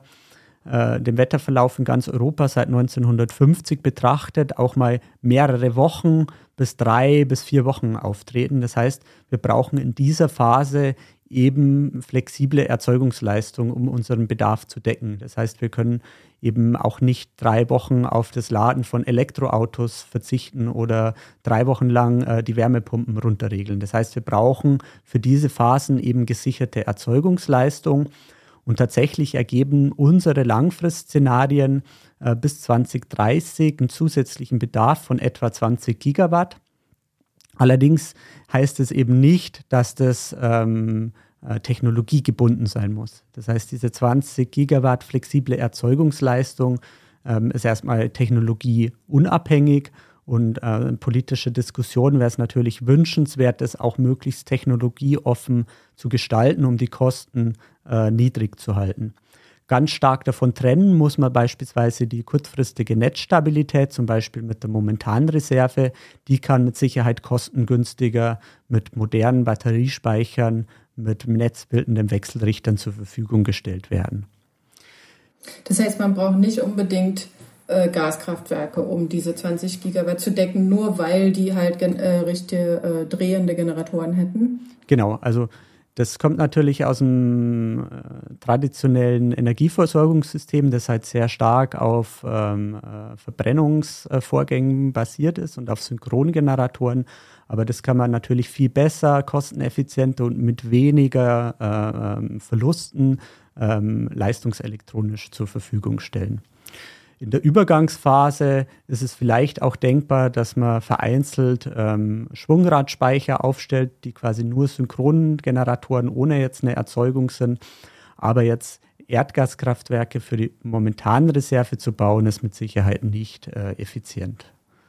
Wetterverlauf in ganz Europa seit 1950 betrachtet, auch mal mehrere Wochen bis 3 bis 4 Wochen auftreten. Das heißt, wir brauchen in dieser Phase eben flexible Erzeugungsleistung, um unseren Bedarf zu decken. Das heißt, wir können eben auch nicht 3 Wochen auf das Laden von Elektroautos verzichten oder 3 Wochen lang die Wärmepumpen runterregeln. Das heißt, wir brauchen für diese Phasen eben gesicherte Erzeugungsleistung. Und tatsächlich ergeben unsere Langfristszenarien bis 2030 einen zusätzlichen Bedarf von etwa 20 Gigawatt. Allerdings heißt es eben nicht, dass das technologiegebunden sein muss. Das heißt, diese 20 Gigawatt flexible Erzeugungsleistung ist erstmal technologieunabhängig und in politischer Diskussion wäre es natürlich wünschenswert, das auch möglichst technologieoffen zu gestalten, um die Kosten niedrig zu halten. Ganz stark davon trennen muss man beispielsweise die kurzfristige Netzstabilität, zum Beispiel mit der momentanen Reserve. Die kann mit Sicherheit kostengünstiger mit modernen Batteriespeichern, mit netzbildenden Wechselrichtern zur Verfügung gestellt werden. Das heißt, man braucht nicht unbedingt Gaskraftwerke, um diese 20 Gigawatt zu decken, nur weil die halt richtige drehende Generatoren hätten? Genau, also Das kommt natürlich aus dem traditionellen Energieversorgungssystem, das halt sehr stark auf Verbrennungsvorgängen basiert ist und auf Synchrongeneratoren. Aber das kann man natürlich viel besser, kosteneffizienter und mit weniger Verlusten leistungselektronisch zur Verfügung stellen. In der Übergangsphase ist es vielleicht auch denkbar, dass man vereinzelt Schwungradspeicher aufstellt, die quasi nur Synchrongeneratoren ohne jetzt eine Erzeugung sind. Aber jetzt Erdgaskraftwerke für die momentane Reserve zu bauen, ist mit Sicherheit nicht effizient.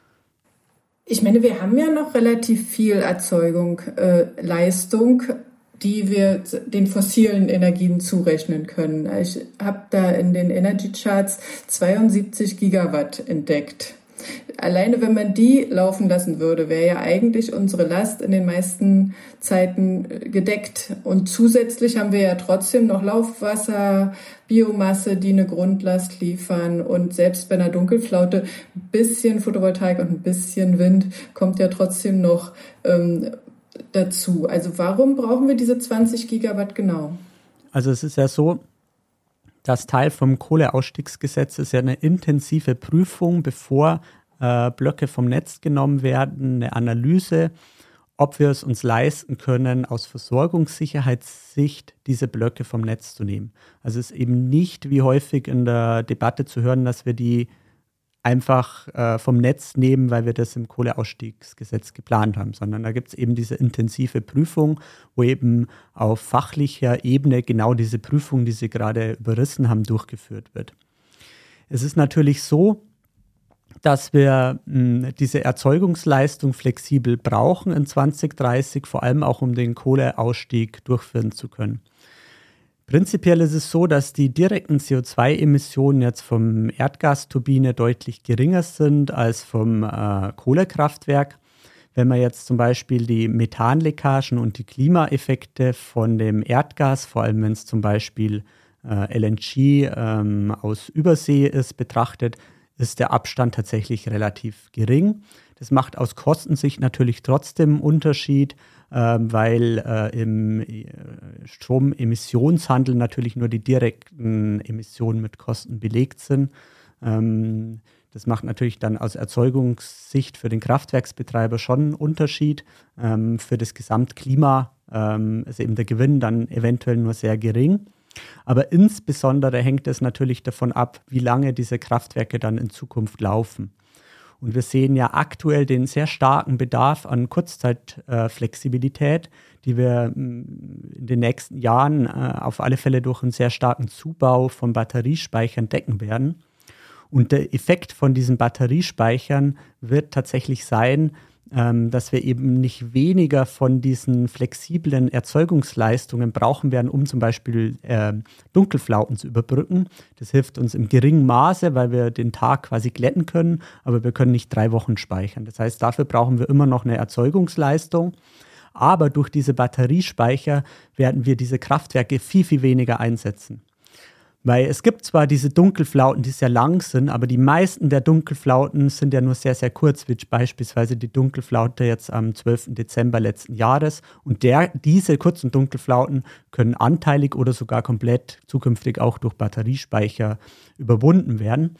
Ich meine, wir haben ja noch relativ viel Erzeugung, Leistung, die wir den fossilen Energien zurechnen können. Ich habe da in den Energy Charts 72 Gigawatt entdeckt. Alleine wenn man die laufen lassen würde, wäre ja eigentlich unsere Last in den meisten Zeiten gedeckt. Und zusätzlich haben wir ja trotzdem noch Laufwasser, Biomasse, die eine Grundlast liefern. Und selbst bei einer Dunkelflaute ein bisschen Photovoltaik und ein bisschen Wind kommt ja trotzdem noch dazu. Also warum brauchen wir diese 20 Gigawatt genau? Also es ist ja so, das Teil vom Kohleausstiegsgesetz ist ja eine intensive Prüfung, bevor Blöcke vom Netz genommen werden, eine Analyse, ob wir es uns leisten können, aus Versorgungssicherheitssicht diese Blöcke vom Netz zu nehmen. Also es ist eben nicht wie häufig in der Debatte zu hören, dass wir die einfach vom Netz nehmen, weil wir das im Kohleausstiegsgesetz geplant haben, sondern da gibt es eben diese intensive Prüfung, wo eben auf fachlicher Ebene genau diese Prüfung, die Sie gerade überrissen haben, durchgeführt wird. Es ist natürlich so, dass wir diese Erzeugungsleistung flexibel brauchen in 2030, vor allem auch um den Kohleausstieg durchführen zu können. Prinzipiell ist es so, dass die direkten CO2-Emissionen jetzt vom Erdgasturbine deutlich geringer sind als vom Kohlekraftwerk. Wenn man jetzt zum Beispiel die Methanleckagen und die Klimaeffekte von dem Erdgas, vor allem wenn es zum Beispiel LNG aus Übersee ist, betrachtet, ist der Abstand tatsächlich relativ gering. Das macht aus Kostensicht natürlich trotzdem einen Unterschied, weil im Stromemissionshandel natürlich nur die direkten Emissionen mit Kosten belegt sind. Das macht natürlich dann aus Erzeugungssicht für den Kraftwerksbetreiber schon einen Unterschied. Für das Gesamtklima ist eben der Gewinn dann eventuell nur sehr gering. Aber insbesondere hängt es natürlich davon ab, wie lange diese Kraftwerke dann in Zukunft laufen. Und wir sehen ja aktuell den sehr starken Bedarf an Kurzzeitflexibilität, die wir in den nächsten Jahren auf alle Fälle durch einen sehr starken Zubau von Batteriespeichern decken werden. Und der Effekt von diesen Batteriespeichern wird tatsächlich sein, dass wir eben nicht weniger von diesen flexiblen Erzeugungsleistungen brauchen werden, um zum Beispiel Dunkelflauten zu überbrücken. Das hilft uns im geringen Maße, weil wir den Tag quasi glätten können, aber wir können nicht 3 Wochen speichern. Das heißt, dafür brauchen wir immer noch eine Erzeugungsleistung. Aber durch diese Batteriespeicher werden wir diese Kraftwerke viel, viel weniger einsetzen. Weil es gibt zwar diese Dunkelflauten, die sehr lang sind, aber die meisten der Dunkelflauten sind ja nur sehr, sehr kurz, wie beispielsweise die Dunkelflaute jetzt am 12. Dezember letzten Jahres. Und diese kurzen Dunkelflauten können anteilig oder sogar komplett zukünftig auch durch Batteriespeicher überwunden werden.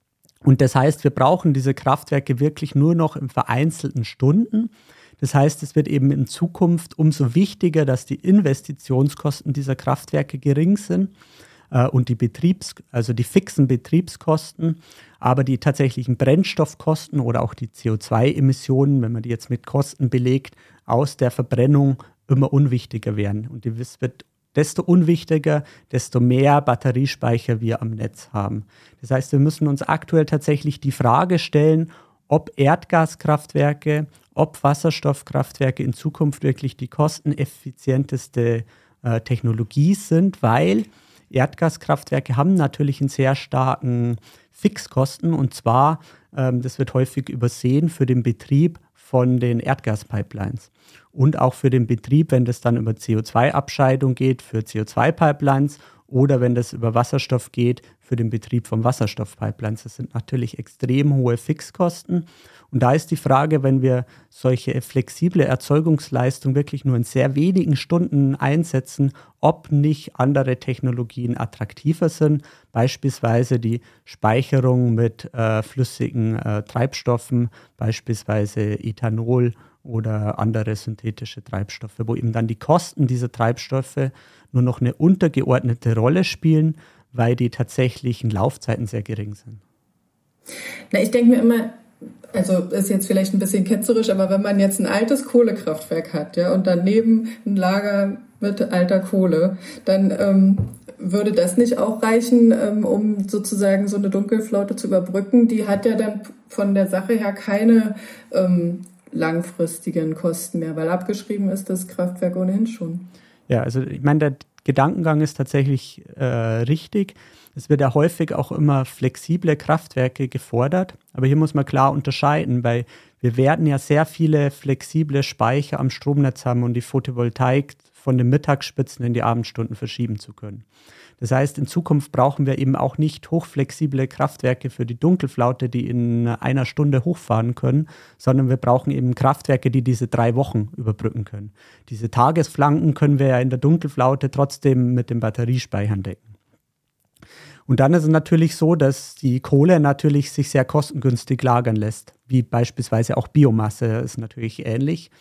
Und das heißt, wir brauchen diese Kraftwerke wirklich nur noch in vereinzelten Stunden. Das heißt, es wird eben in Zukunft umso wichtiger, dass die Investitionskosten dieser Kraftwerke gering sind. Und die die fixen Betriebskosten, aber die tatsächlichen Brennstoffkosten oder auch die CO2-Emissionen, wenn man die jetzt mit Kosten belegt, aus der Verbrennung immer unwichtiger werden. Und es wird desto unwichtiger, desto mehr Batteriespeicher wir am Netz haben. Das heißt, wir müssen uns aktuell tatsächlich die Frage stellen, ob Erdgaskraftwerke, ob Wasserstoffkraftwerke in Zukunft wirklich die kosteneffizienteste Technologie sind, weil Erdgaskraftwerke haben natürlich einen sehr starken Fixkosten und zwar, das wird häufig übersehen, für den Betrieb von den Erdgaspipelines und auch für den Betrieb, wenn das dann über CO2-Abscheidung geht, für CO2-Pipelines oder wenn das über Wasserstoff geht, für den Betrieb von Wasserstoffpipelines. Das sind natürlich extrem hohe Fixkosten. Und da ist die Frage, wenn wir solche flexible Erzeugungsleistung wirklich nur in sehr wenigen Stunden einsetzen, ob nicht andere Technologien attraktiver sind, beispielsweise die Speicherung mit flüssigen Treibstoffen, beispielsweise Ethanol oder andere synthetische Treibstoffe, wo eben dann die Kosten dieser Treibstoffe nur noch eine untergeordnete Rolle spielen, weil die tatsächlichen Laufzeiten sehr gering sind. Na, ich denke mir immer, also ist jetzt vielleicht ein bisschen ketzerisch, aber wenn man jetzt ein altes Kohlekraftwerk hat, ja, und daneben ein Lager mit alter Kohle, dann würde das nicht auch reichen, um sozusagen so eine Dunkelflaute zu überbrücken? Die hat ja dann von der Sache her keine langfristigen Kosten mehr, weil abgeschrieben ist das Kraftwerk ohnehin schon. Ja, also ich meine, der Gedankengang ist tatsächlich richtig. Es wird ja häufig auch immer flexible Kraftwerke gefordert, aber hier muss man klar unterscheiden, weil wir werden ja sehr viele flexible Speicher am Stromnetz haben, um die Photovoltaik von den Mittagsspitzen in die Abendstunden verschieben zu können. Das heißt, in Zukunft brauchen wir eben auch nicht hochflexible Kraftwerke für die Dunkelflaute, die in einer Stunde hochfahren können, sondern wir brauchen eben Kraftwerke, die diese 3 Wochen überbrücken können. Diese Tagesflanken können wir ja in der Dunkelflaute trotzdem mit den Batteriespeichern decken. Und dann ist es natürlich so, dass die Kohle natürlich sich sehr kostengünstig lagern lässt, wie beispielsweise auch Biomasse ist natürlich ähnlich.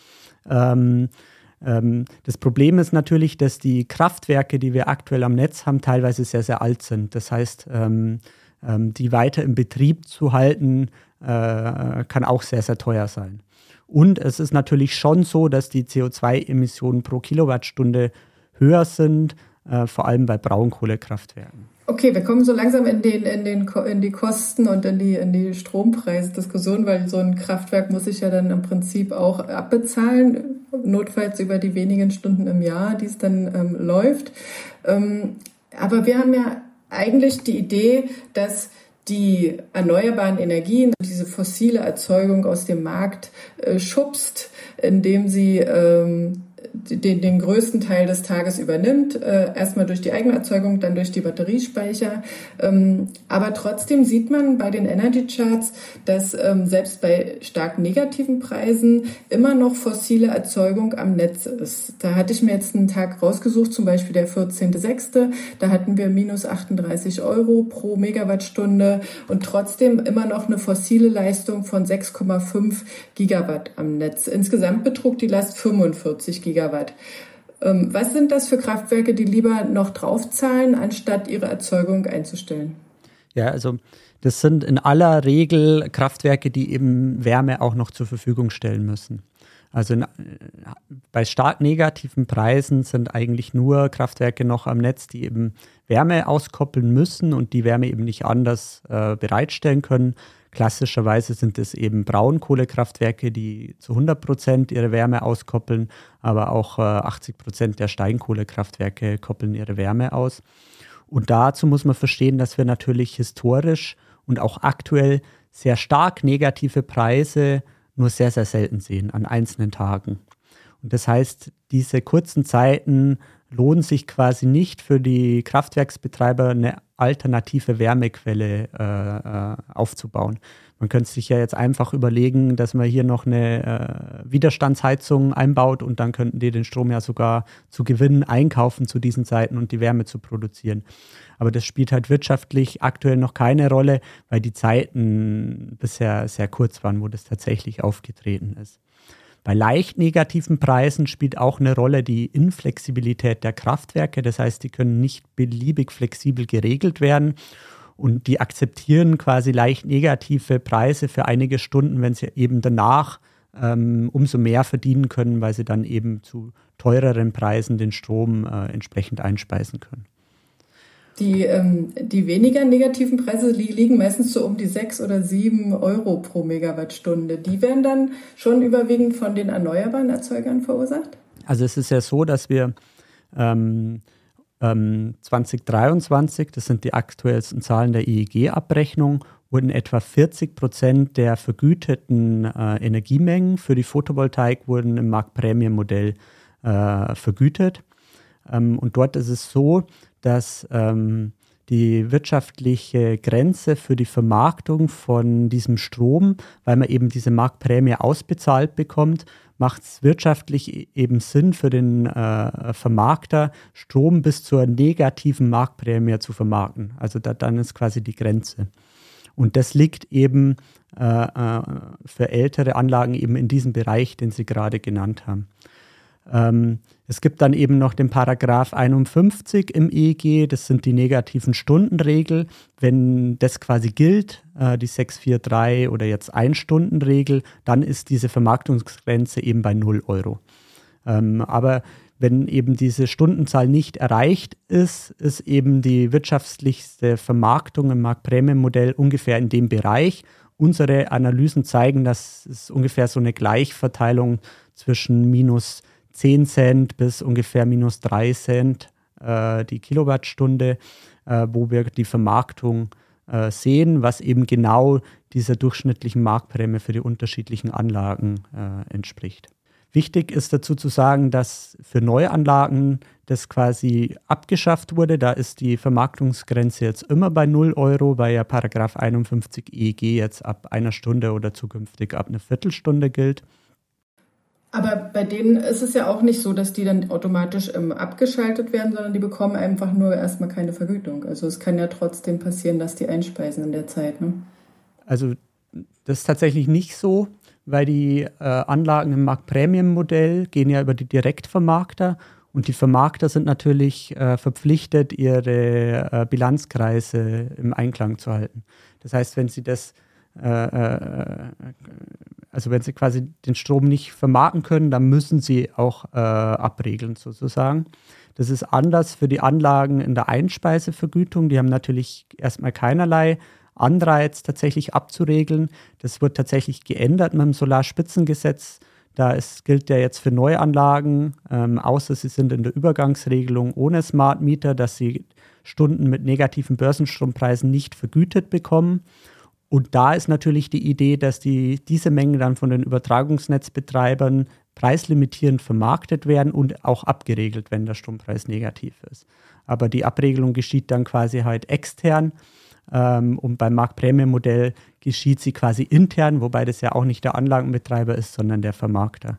Das Problem ist natürlich, dass die Kraftwerke, die wir aktuell am Netz haben, teilweise sehr, sehr alt sind. Das heißt, die weiter im Betrieb zu halten, kann auch sehr, sehr teuer sein. Und es ist natürlich schon so, dass die CO2-Emissionen pro Kilowattstunde höher sind, vor allem bei Braunkohlekraftwerken. Okay, wir kommen so langsam in die Kosten und in die Strompreisdiskussion, weil so ein Kraftwerk muss sich ja dann im Prinzip auch abbezahlen, notfalls über die wenigen Stunden im Jahr, die es dann läuft. Aber wir haben ja eigentlich die Idee, dass die erneuerbaren Energien, diese fossile Erzeugung aus dem Markt schubst, indem sie den größten Teil des Tages übernimmt, erstmal durch die Eigenerzeugung, dann durch die Batteriespeicher. Aber trotzdem sieht man bei den Energy Charts, dass selbst bei stark negativen Preisen immer noch fossile Erzeugung am Netz ist. Da hatte ich mir jetzt einen Tag rausgesucht, zum Beispiel der 14.06. Da hatten wir minus 38 Euro pro Megawattstunde und trotzdem immer noch eine fossile Leistung von 6,5 Gigawatt am Netz. Insgesamt betrug die Last 45 Gigawatt. Was sind das für Kraftwerke, die lieber noch draufzahlen, anstatt ihre Erzeugung einzustellen? Ja, also das sind in aller Regel Kraftwerke, die eben Wärme auch noch zur Verfügung stellen müssen. Also bei stark negativen Preisen sind eigentlich nur Kraftwerke noch am Netz, die eben Wärme auskoppeln müssen und die Wärme eben nicht anders bereitstellen können. Klassischerweise sind es eben Braunkohlekraftwerke, die zu 100% ihre Wärme auskoppeln, aber auch 80% der Steinkohlekraftwerke koppeln ihre Wärme aus. Und dazu muss man verstehen, dass wir natürlich historisch und auch aktuell sehr stark negative Preise nur sehr, sehr selten sehen an einzelnen Tagen. Und das heißt, diese kurzen Zeiten lohnen sich quasi nicht für die Kraftwerksbetreiber, eine alternative Wärmequelle aufzubauen. Man könnte sich ja jetzt einfach überlegen, dass man hier noch eine Widerstandsheizung einbaut und dann könnten die den Strom ja sogar zu Gewinnen einkaufen zu diesen Zeiten und die Wärme zu produzieren. Aber das spielt halt wirtschaftlich aktuell noch keine Rolle, weil die Zeiten bisher sehr kurz waren, wo das tatsächlich aufgetreten ist. Bei leicht negativen Preisen spielt auch eine Rolle die Inflexibilität der Kraftwerke. Das heißt, die können nicht beliebig flexibel geregelt werden und die akzeptieren quasi leicht negative Preise für einige Stunden, wenn sie eben danach umso mehr verdienen können, weil sie dann eben zu teureren Preisen den Strom entsprechend einspeisen können. Die weniger negativen Preise liegen meistens so um die 6 oder 7 Euro pro Megawattstunde. Die werden dann schon überwiegend von den erneuerbaren Erzeugern verursacht? Also es ist ja so, dass wir 2023, das sind die aktuellsten Zahlen der EEG-Abrechnung, wurden etwa 40% der vergüteten Energiemengen für die Photovoltaik wurden im Marktprämienmodell vergütet. Und dort ist es so, dass die wirtschaftliche Grenze für die Vermarktung von diesem Strom, weil man eben diese Marktprämie ausbezahlt bekommt, macht es wirtschaftlich eben Sinn für den Vermarkter, Strom bis zur negativen Marktprämie zu vermarkten. Also dann ist quasi die Grenze. Und das liegt eben für ältere Anlagen eben in diesem Bereich, den Sie gerade genannt haben. Es gibt dann eben noch den Paragraph 51 im EEG, das sind die negativen Stundenregel. Wenn das quasi gilt, die 643 oder jetzt 1-Stunden-Regel, dann ist diese Vermarktungsgrenze eben bei 0 Euro. Aber wenn eben diese Stundenzahl nicht erreicht ist, ist eben die wirtschaftlichste Vermarktung im Marktprämienmodell ungefähr in dem Bereich. Unsere Analysen zeigen, dass es ungefähr so eine Gleichverteilung zwischen minus 10 Cent bis ungefähr minus 3 Cent die Kilowattstunde, wo wir die Vermarktung sehen, was eben genau dieser durchschnittlichen Marktprämie für die unterschiedlichen Anlagen entspricht. Wichtig ist dazu zu sagen, dass für Neuanlagen das quasi abgeschafft wurde. Da ist die Vermarktungsgrenze jetzt immer bei 0 Euro, weil ja Paragraph 51 EEG jetzt ab 1 Stunde oder zukünftig ab 1 Viertelstunde gilt. Aber bei denen ist es ja auch nicht so, dass die dann automatisch abgeschaltet werden, sondern die bekommen einfach nur erstmal keine Vergütung. Also es kann ja trotzdem passieren, dass die einspeisen in der Zeit, ne? Also das ist tatsächlich nicht so, weil die Anlagen im Marktprämienmodell gehen ja über die Direktvermarkter und die Vermarkter sind natürlich verpflichtet, ihre Bilanzkreise im Einklang zu halten. Das heißt, wenn sie das wenn sie quasi den Strom nicht vermarkten können, dann müssen sie auch abregeln sozusagen. Das ist anders für die Anlagen in der Einspeisevergütung. Die haben natürlich erstmal keinerlei Anreiz, tatsächlich abzuregeln. Das wird tatsächlich geändert mit dem Solarspitzengesetz. Gilt ja jetzt für Neuanlagen, außer sie sind in der Übergangsregelung ohne Smart Meter, dass sie Stunden mit negativen Börsenstrompreisen nicht vergütet bekommen. Und da ist natürlich die Idee, dass diese Mengen dann von den Übertragungsnetzbetreibern preislimitierend vermarktet werden und auch abgeregelt, wenn der Strompreis negativ ist. Aber die Abregelung geschieht dann quasi halt extern und beim Marktprämienmodell geschieht sie quasi intern, wobei das ja auch nicht der Anlagenbetreiber ist, sondern der Vermarkter.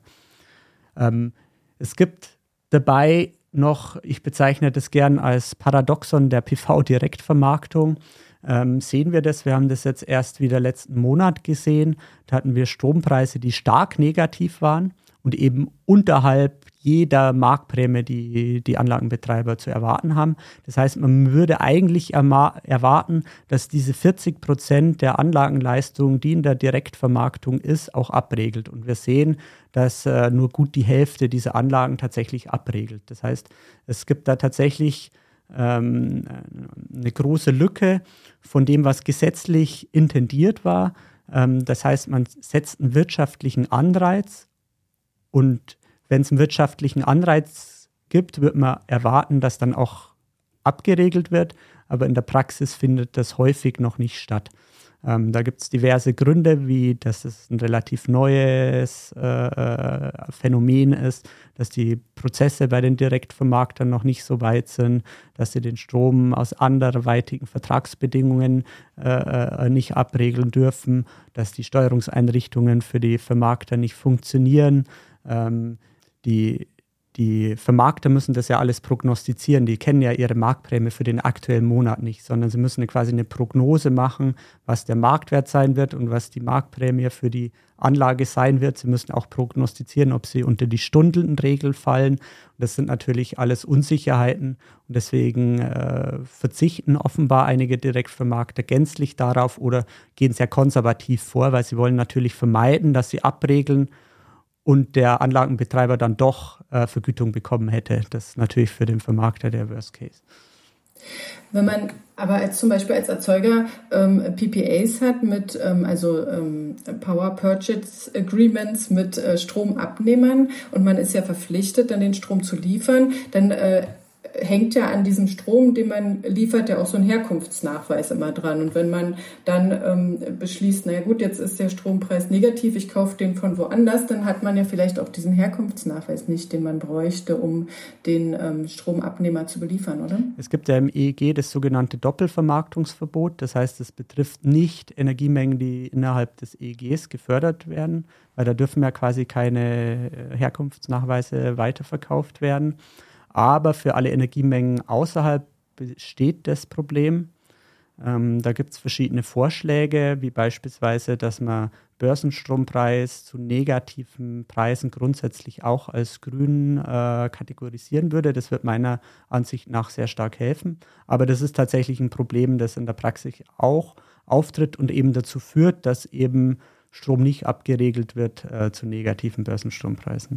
Es gibt dabei noch, ich bezeichne das gern als Paradoxon der PV-Direktvermarktung, sehen wir das. Wir haben das jetzt erst wieder letzten Monat gesehen. Da hatten wir Strompreise, die stark negativ waren und eben unterhalb jeder Marktprämie, die Anlagenbetreiber zu erwarten haben. Das heißt, man würde eigentlich erwarten, dass diese 40% der Anlagenleistung, die in der Direktvermarktung ist, auch abregelt. Und wir sehen, dass nur gut die Hälfte dieser Anlagen tatsächlich abregelt. Das heißt, es gibt da tatsächlich eine große Lücke von dem, was gesetzlich intendiert war. Das heißt, man setzt einen wirtschaftlichen Anreiz und wenn es einen wirtschaftlichen Anreiz gibt, wird man erwarten, dass dann auch abgeregelt wird, aber in der Praxis findet das häufig noch nicht statt. Da gibt es diverse Gründe, wie dass es ein relativ neues Phänomen ist, dass die Prozesse bei den Direktvermarktern noch nicht so weit sind, dass sie den Strom aus anderweitigen Vertragsbedingungen nicht abregeln dürfen, dass die Steuerungseinrichtungen für die Vermarkter nicht funktionieren. Die Vermarkter müssen das ja alles prognostizieren. Die kennen ja ihre Marktprämie für den aktuellen Monat nicht, sondern sie müssen quasi eine Prognose machen, was der Marktwert sein wird und was die Marktprämie für die Anlage sein wird. Sie müssen auch prognostizieren, ob sie unter die Stundenregel fallen. Und das sind natürlich alles Unsicherheiten. Und deswegen verzichten offenbar einige Direktvermarkter gänzlich darauf oder gehen sehr konservativ vor, weil sie wollen natürlich vermeiden, dass sie abregeln und der Anlagenbetreiber dann doch Vergütung bekommen hätte. Das ist natürlich für den Vermarkter der Worst Case. Wenn man aber zum Beispiel als Erzeuger PPAs hat mit Power Purchase Agreements mit Stromabnehmern und man ist ja verpflichtet, dann den Strom zu liefern, dann hängt ja an diesem Strom, den man liefert, ja auch so ein Herkunftsnachweis immer dran. Und wenn man dann beschließt, naja gut, jetzt ist der Strompreis negativ, ich kaufe den von woanders, dann hat man ja vielleicht auch diesen Herkunftsnachweis nicht, den man bräuchte, um den Stromabnehmer zu beliefern, oder? Es gibt ja im EEG das sogenannte Doppelvermarktungsverbot. Das heißt, es betrifft nicht Energiemengen, die innerhalb des EEGs gefördert werden, weil da dürfen ja quasi keine Herkunftsnachweise weiterverkauft werden. Aber für alle Energiemengen außerhalb besteht das Problem. Da gibt es verschiedene Vorschläge, wie beispielsweise, dass man Börsenstrompreis zu negativen Preisen grundsätzlich auch als grün kategorisieren würde. Das wird meiner Ansicht nach sehr stark helfen. Aber das ist tatsächlich ein Problem, das in der Praxis auch auftritt und eben dazu führt, dass eben Strom nicht abgeregelt wird zu negativen Börsenstrompreisen.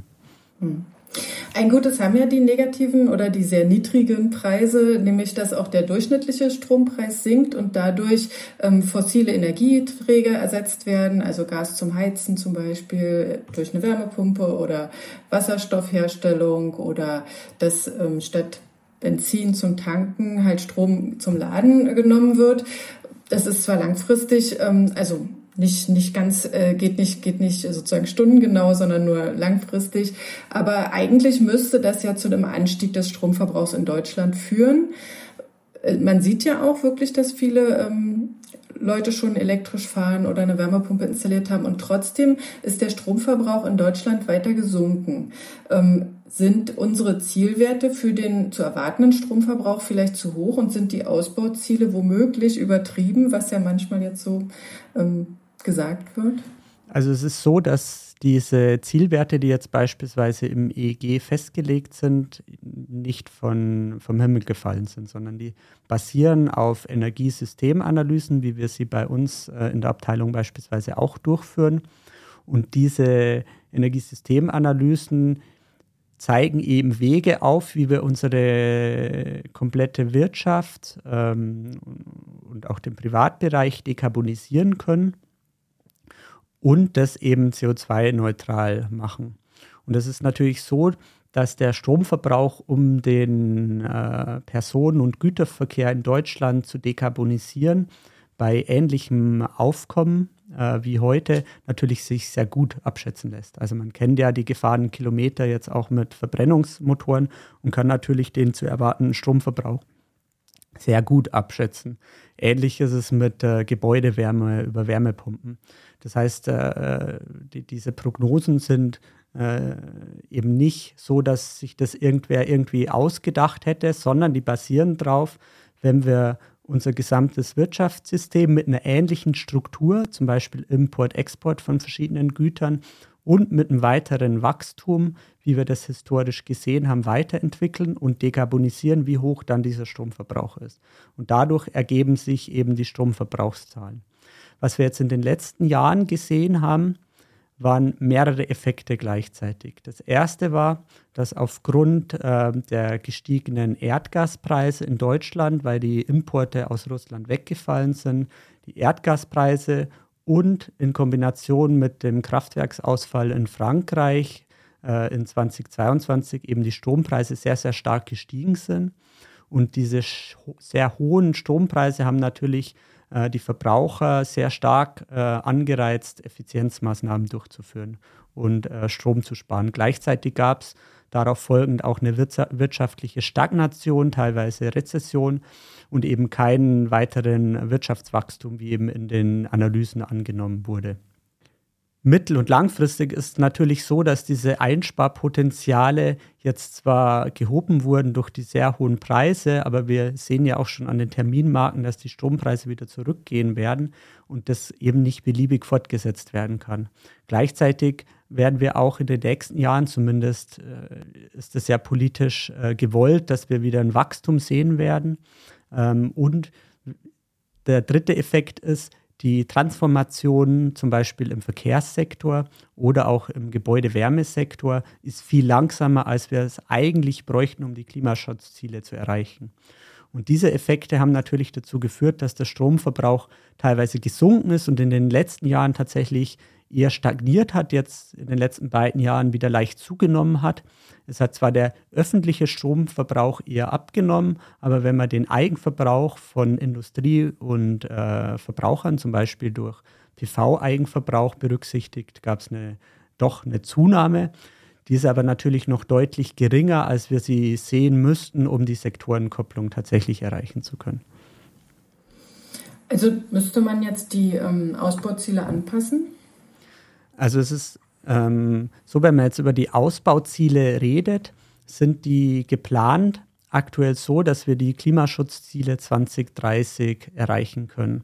Ein Gutes haben ja die negativen oder die sehr niedrigen Preise, nämlich dass auch der durchschnittliche Strompreis sinkt und dadurch fossile Energieträger ersetzt werden, also Gas zum Heizen zum Beispiel durch eine Wärmepumpe oder Wasserstoffherstellung oder dass statt Benzin zum Tanken halt Strom zum Laden genommen wird. Das ist zwar langfristig, nicht ganz, geht nicht sozusagen stundengenau, sondern nur langfristig. Aber eigentlich müsste das ja zu einem Anstieg des Stromverbrauchs in Deutschland führen. Man sieht ja auch wirklich, dass viele Leute schon elektrisch fahren oder eine Wärmepumpe installiert haben. Und trotzdem ist der Stromverbrauch in Deutschland weiter gesunken. Sind unsere Zielwerte für den zu erwartenden Stromverbrauch vielleicht zu hoch und sind die Ausbauziele womöglich übertrieben, was ja manchmal jetzt so gesagt wird? Also es ist so, dass diese Zielwerte, die jetzt beispielsweise im EEG festgelegt sind, nicht vom Himmel gefallen sind, sondern die basieren auf Energiesystemanalysen, wie wir sie bei uns in der Abteilung beispielsweise auch durchführen. Und diese Energiesystemanalysen zeigen eben Wege auf, wie wir unsere komplette Wirtschaft und auch den Privatbereich dekarbonisieren können und das eben CO2-neutral machen. Und das ist natürlich so, dass der Stromverbrauch, um den Personen- und Güterverkehr in Deutschland zu dekarbonisieren, bei ähnlichem Aufkommen wie heute natürlich sich sehr gut abschätzen lässt. Also man kennt ja die gefahrenen Kilometer jetzt auch mit Verbrennungsmotoren und kann natürlich den zu erwartenden Stromverbrauch sehr gut abschätzen. Ähnlich ist es mit Gebäudewärme über Wärmepumpen. Das heißt, diese Prognosen sind eben nicht so, dass sich das irgendwer irgendwie ausgedacht hätte, sondern die basieren drauf, wenn wir unser gesamtes Wirtschaftssystem mit einer ähnlichen Struktur, zum Beispiel Import-Export von verschiedenen Gütern und mit einem weiteren Wachstum, wie wir das historisch gesehen haben, weiterentwickeln und dekarbonisieren, wie hoch dann dieser Stromverbrauch ist. Und dadurch ergeben sich eben die Stromverbrauchszahlen. Was wir jetzt in den letzten Jahren gesehen haben, waren mehrere Effekte gleichzeitig. Das erste war, dass aufgrund der gestiegenen Erdgaspreise in Deutschland, weil die Importe aus Russland weggefallen sind, die Erdgaspreise und in Kombination mit dem Kraftwerksausfall in Frankreich in 2022 eben die Strompreise sehr, sehr stark gestiegen sind. Und diese sehr hohen Strompreise haben natürlich die Verbraucher sehr stark angereizt, Effizienzmaßnahmen durchzuführen und Strom zu sparen. Gleichzeitig gab es darauf folgend auch eine wirtschaftliche Stagnation, teilweise Rezession und eben keinen weiteren Wirtschaftswachstum, wie eben in den Analysen angenommen wurde. Mittel- und langfristig ist natürlich so, dass diese Einsparpotenziale jetzt zwar gehoben wurden durch die sehr hohen Preise, aber wir sehen ja auch schon an den Terminmarken, dass die Strompreise wieder zurückgehen werden und das eben nicht beliebig fortgesetzt werden kann. Gleichzeitig werden wir auch in den nächsten Jahren, zumindest ist es ja politisch gewollt, dass wir wieder ein Wachstum sehen werden. Und der dritte Effekt ist, die Transformation zum Beispiel im Verkehrssektor oder auch im Gebäudewärmesektor ist viel langsamer, als wir es eigentlich bräuchten, um die Klimaschutzziele zu erreichen. Und diese Effekte haben natürlich dazu geführt, dass der Stromverbrauch teilweise gesunken ist und in den letzten Jahren tatsächlich eher stagniert hat, jetzt in den letzten beiden Jahren wieder leicht zugenommen hat. Es hat zwar der öffentliche Stromverbrauch eher abgenommen, aber wenn man den Eigenverbrauch von Industrie und Verbrauchern, zum Beispiel durch PV-Eigenverbrauch berücksichtigt, gab es doch eine Zunahme. Die ist aber natürlich noch deutlich geringer, als wir sie sehen müssten, um die Sektorenkopplung tatsächlich erreichen zu können. Also müsste man jetzt die Ausbauziele anpassen? Also es ist so, wenn man jetzt über die Ausbauziele redet, sind die geplant aktuell so, dass wir die Klimaschutzziele 2030 erreichen können.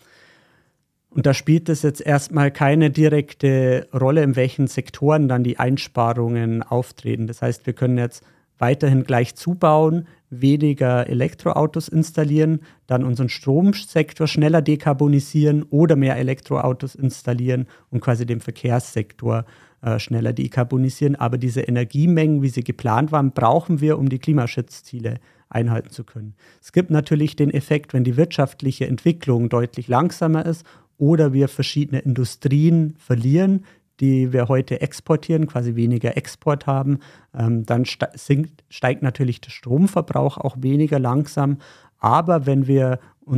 Und da spielt es jetzt erstmal keine direkte Rolle, in welchen Sektoren dann die Einsparungen auftreten. Das heißt, wir können jetzt weiterhin gleich zubauen, weniger Elektroautos installieren, dann unseren Stromsektor schneller dekarbonisieren oder mehr Elektroautos installieren und quasi den Verkehrssektor schneller dekarbonisieren. Aber diese Energiemengen, wie sie geplant waren, brauchen wir, um die Klimaschutzziele einhalten zu können. Es gibt natürlich den Effekt, wenn die wirtschaftliche Entwicklung deutlich langsamer ist oder wir verschiedene Industrien verlieren, die wir heute exportieren, quasi weniger Export haben, dann steigt natürlich der Stromverbrauch auch weniger langsam. Aber wenn wir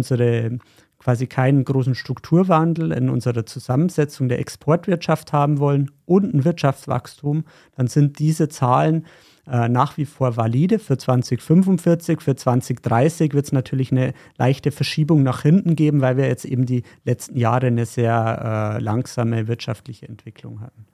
quasi keinen großen Strukturwandel in unserer Zusammensetzung der Exportwirtschaft haben wollen und ein Wirtschaftswachstum, dann sind diese Zahlen nach wie vor valide für 2045. Für 2030 wird es natürlich eine leichte Verschiebung nach hinten geben, weil wir jetzt eben die letzten Jahre eine sehr langsame wirtschaftliche Entwicklung hatten.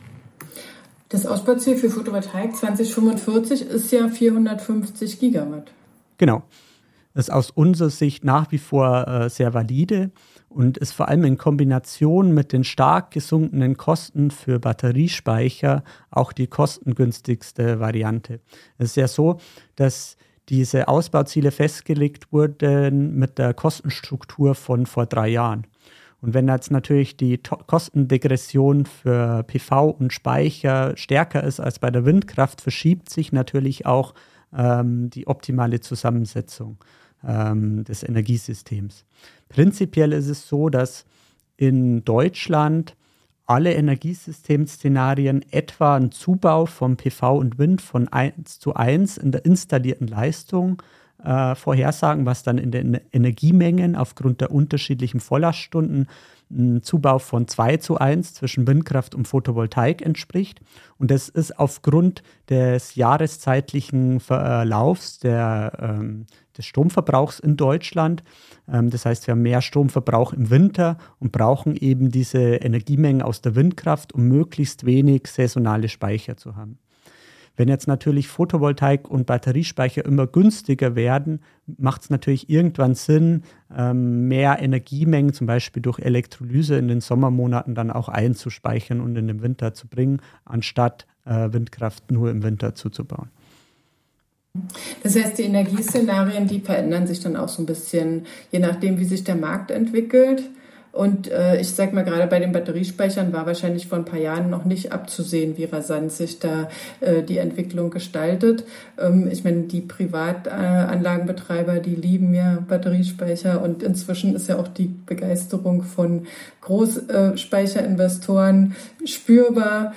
Das Ausbauziel für Photovoltaik 2045 ist ja 450 Gigawatt. Genau. Das ist aus unserer Sicht nach wie vor sehr valide und ist vor allem in Kombination mit den stark gesunkenen Kosten für Batteriespeicher auch die kostengünstigste Variante. Es ist ja so, dass diese Ausbauziele festgelegt wurden mit der Kostenstruktur von vor 3 Jahren. Und wenn jetzt natürlich die Kostendegression für PV und Speicher stärker ist als bei der Windkraft, verschiebt sich natürlich auch die optimale Zusammensetzung des Energiesystems. Prinzipiell ist es so, dass in Deutschland alle Energiesystemszenarien etwa einen Zubau von PV und Wind von 1:1 in der installierten Leistung vorhersagen, was dann in den Energiemengen aufgrund der unterschiedlichen Volllaststunden ein Zubau von 2:1 zwischen Windkraft und Photovoltaik entspricht. Und das ist aufgrund des jahreszeitlichen Verlaufs des Stromverbrauchs in Deutschland. Das heißt, wir haben mehr Stromverbrauch im Winter und brauchen eben diese Energiemengen aus der Windkraft, um möglichst wenig saisonale Speicher zu haben. Wenn jetzt natürlich Photovoltaik und Batteriespeicher immer günstiger werden, macht es natürlich irgendwann Sinn, mehr Energiemengen, zum Beispiel durch Elektrolyse in den Sommermonaten dann auch einzuspeichern und in den Winter zu bringen, anstatt Windkraft nur im Winter zuzubauen. Das heißt, die Energieszenarien, die verändern sich dann auch so ein bisschen, je nachdem, wie sich der Markt entwickelt. Und ich sag mal, gerade bei den Batteriespeichern war wahrscheinlich vor ein paar Jahren noch nicht abzusehen, wie rasant sich da die Entwicklung gestaltet. Ich meine, die Privatanlagenbetreiber, die lieben ja Batteriespeicher und inzwischen ist ja auch die Begeisterung von Großspeicherinvestoren spürbar.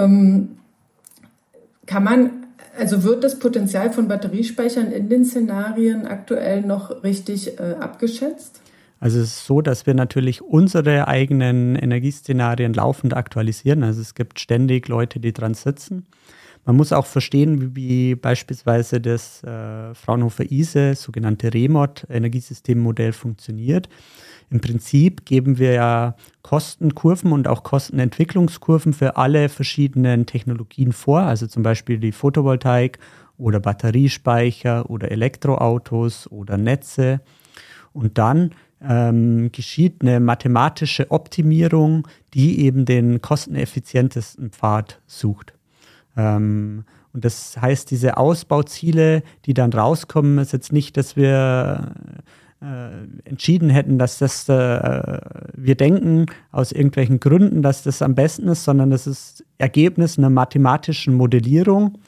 Wird das Potenzial von Batteriespeichern in den Szenarien aktuell noch richtig abgeschätzt? Also es ist so, dass wir natürlich unsere eigenen Energieszenarien laufend aktualisieren. Also es gibt ständig Leute, die dran sitzen. Man muss auch verstehen, wie beispielsweise das Fraunhofer ISE, sogenannte REMOD-Energiesystemmodell funktioniert. Im Prinzip geben wir ja Kostenkurven und auch Kostenentwicklungskurven für alle verschiedenen Technologien vor, also zum Beispiel die Photovoltaik oder Batteriespeicher oder Elektroautos oder Netze. Und dann geschieht eine mathematische Optimierung, die eben den kosteneffizientesten Pfad sucht. Und das heißt, diese Ausbauziele, die dann rauskommen, ist jetzt nicht, dass wir entschieden hätten, dass wir denken aus irgendwelchen Gründen, dass das am besten ist, sondern das ist Ergebnis einer mathematischen Modellierung,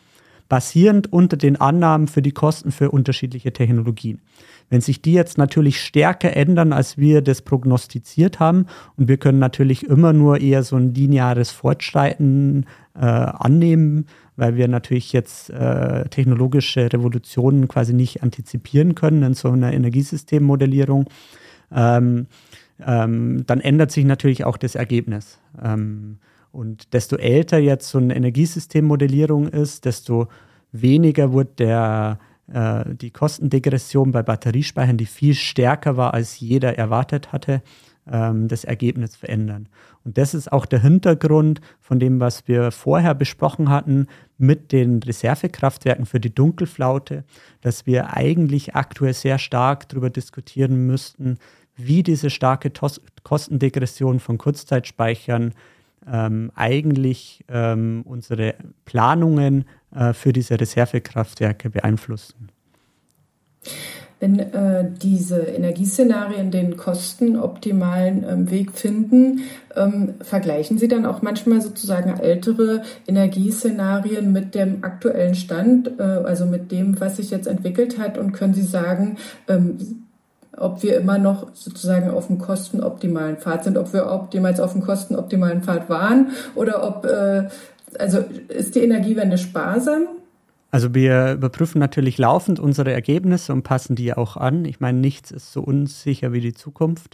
basierend unter den Annahmen für die Kosten für unterschiedliche Technologien. Wenn sich die jetzt natürlich stärker ändern, als wir das prognostiziert haben, und wir können natürlich immer nur eher so ein lineares Fortschreiten annehmen, weil wir natürlich jetzt technologische Revolutionen quasi nicht antizipieren können in so einer Energiesystemmodellierung, dann ändert sich natürlich auch das Ergebnis. Und desto älter jetzt so eine Energiesystemmodellierung ist, desto weniger wird die Kostendegression bei Batteriespeichern, die viel stärker war, als jeder erwartet hatte, das Ergebnis verändern. Und das ist auch der Hintergrund von dem, was wir vorher besprochen hatten mit den Reservekraftwerken für die Dunkelflaute, dass wir eigentlich aktuell sehr stark darüber diskutieren müssten, wie diese starke Kostendegression von Kurzzeitspeichern eigentlich unsere Planungen für diese Reservekraftwerke beeinflussen. Wenn diese Energieszenarien den kostenoptimalen Weg finden, vergleichen Sie dann auch manchmal sozusagen ältere Energieszenarien mit dem aktuellen Stand, also mit dem, was sich jetzt entwickelt hat, und können Sie sagen, ob wir immer noch sozusagen auf dem kostenoptimalen Pfad sind, ob wir jemals auf dem kostenoptimalen Pfad waren oder ob, also ist die Energiewende sparsam? Also wir überprüfen natürlich laufend unsere Ergebnisse und passen die auch an. Ich meine, nichts ist so unsicher wie die Zukunft.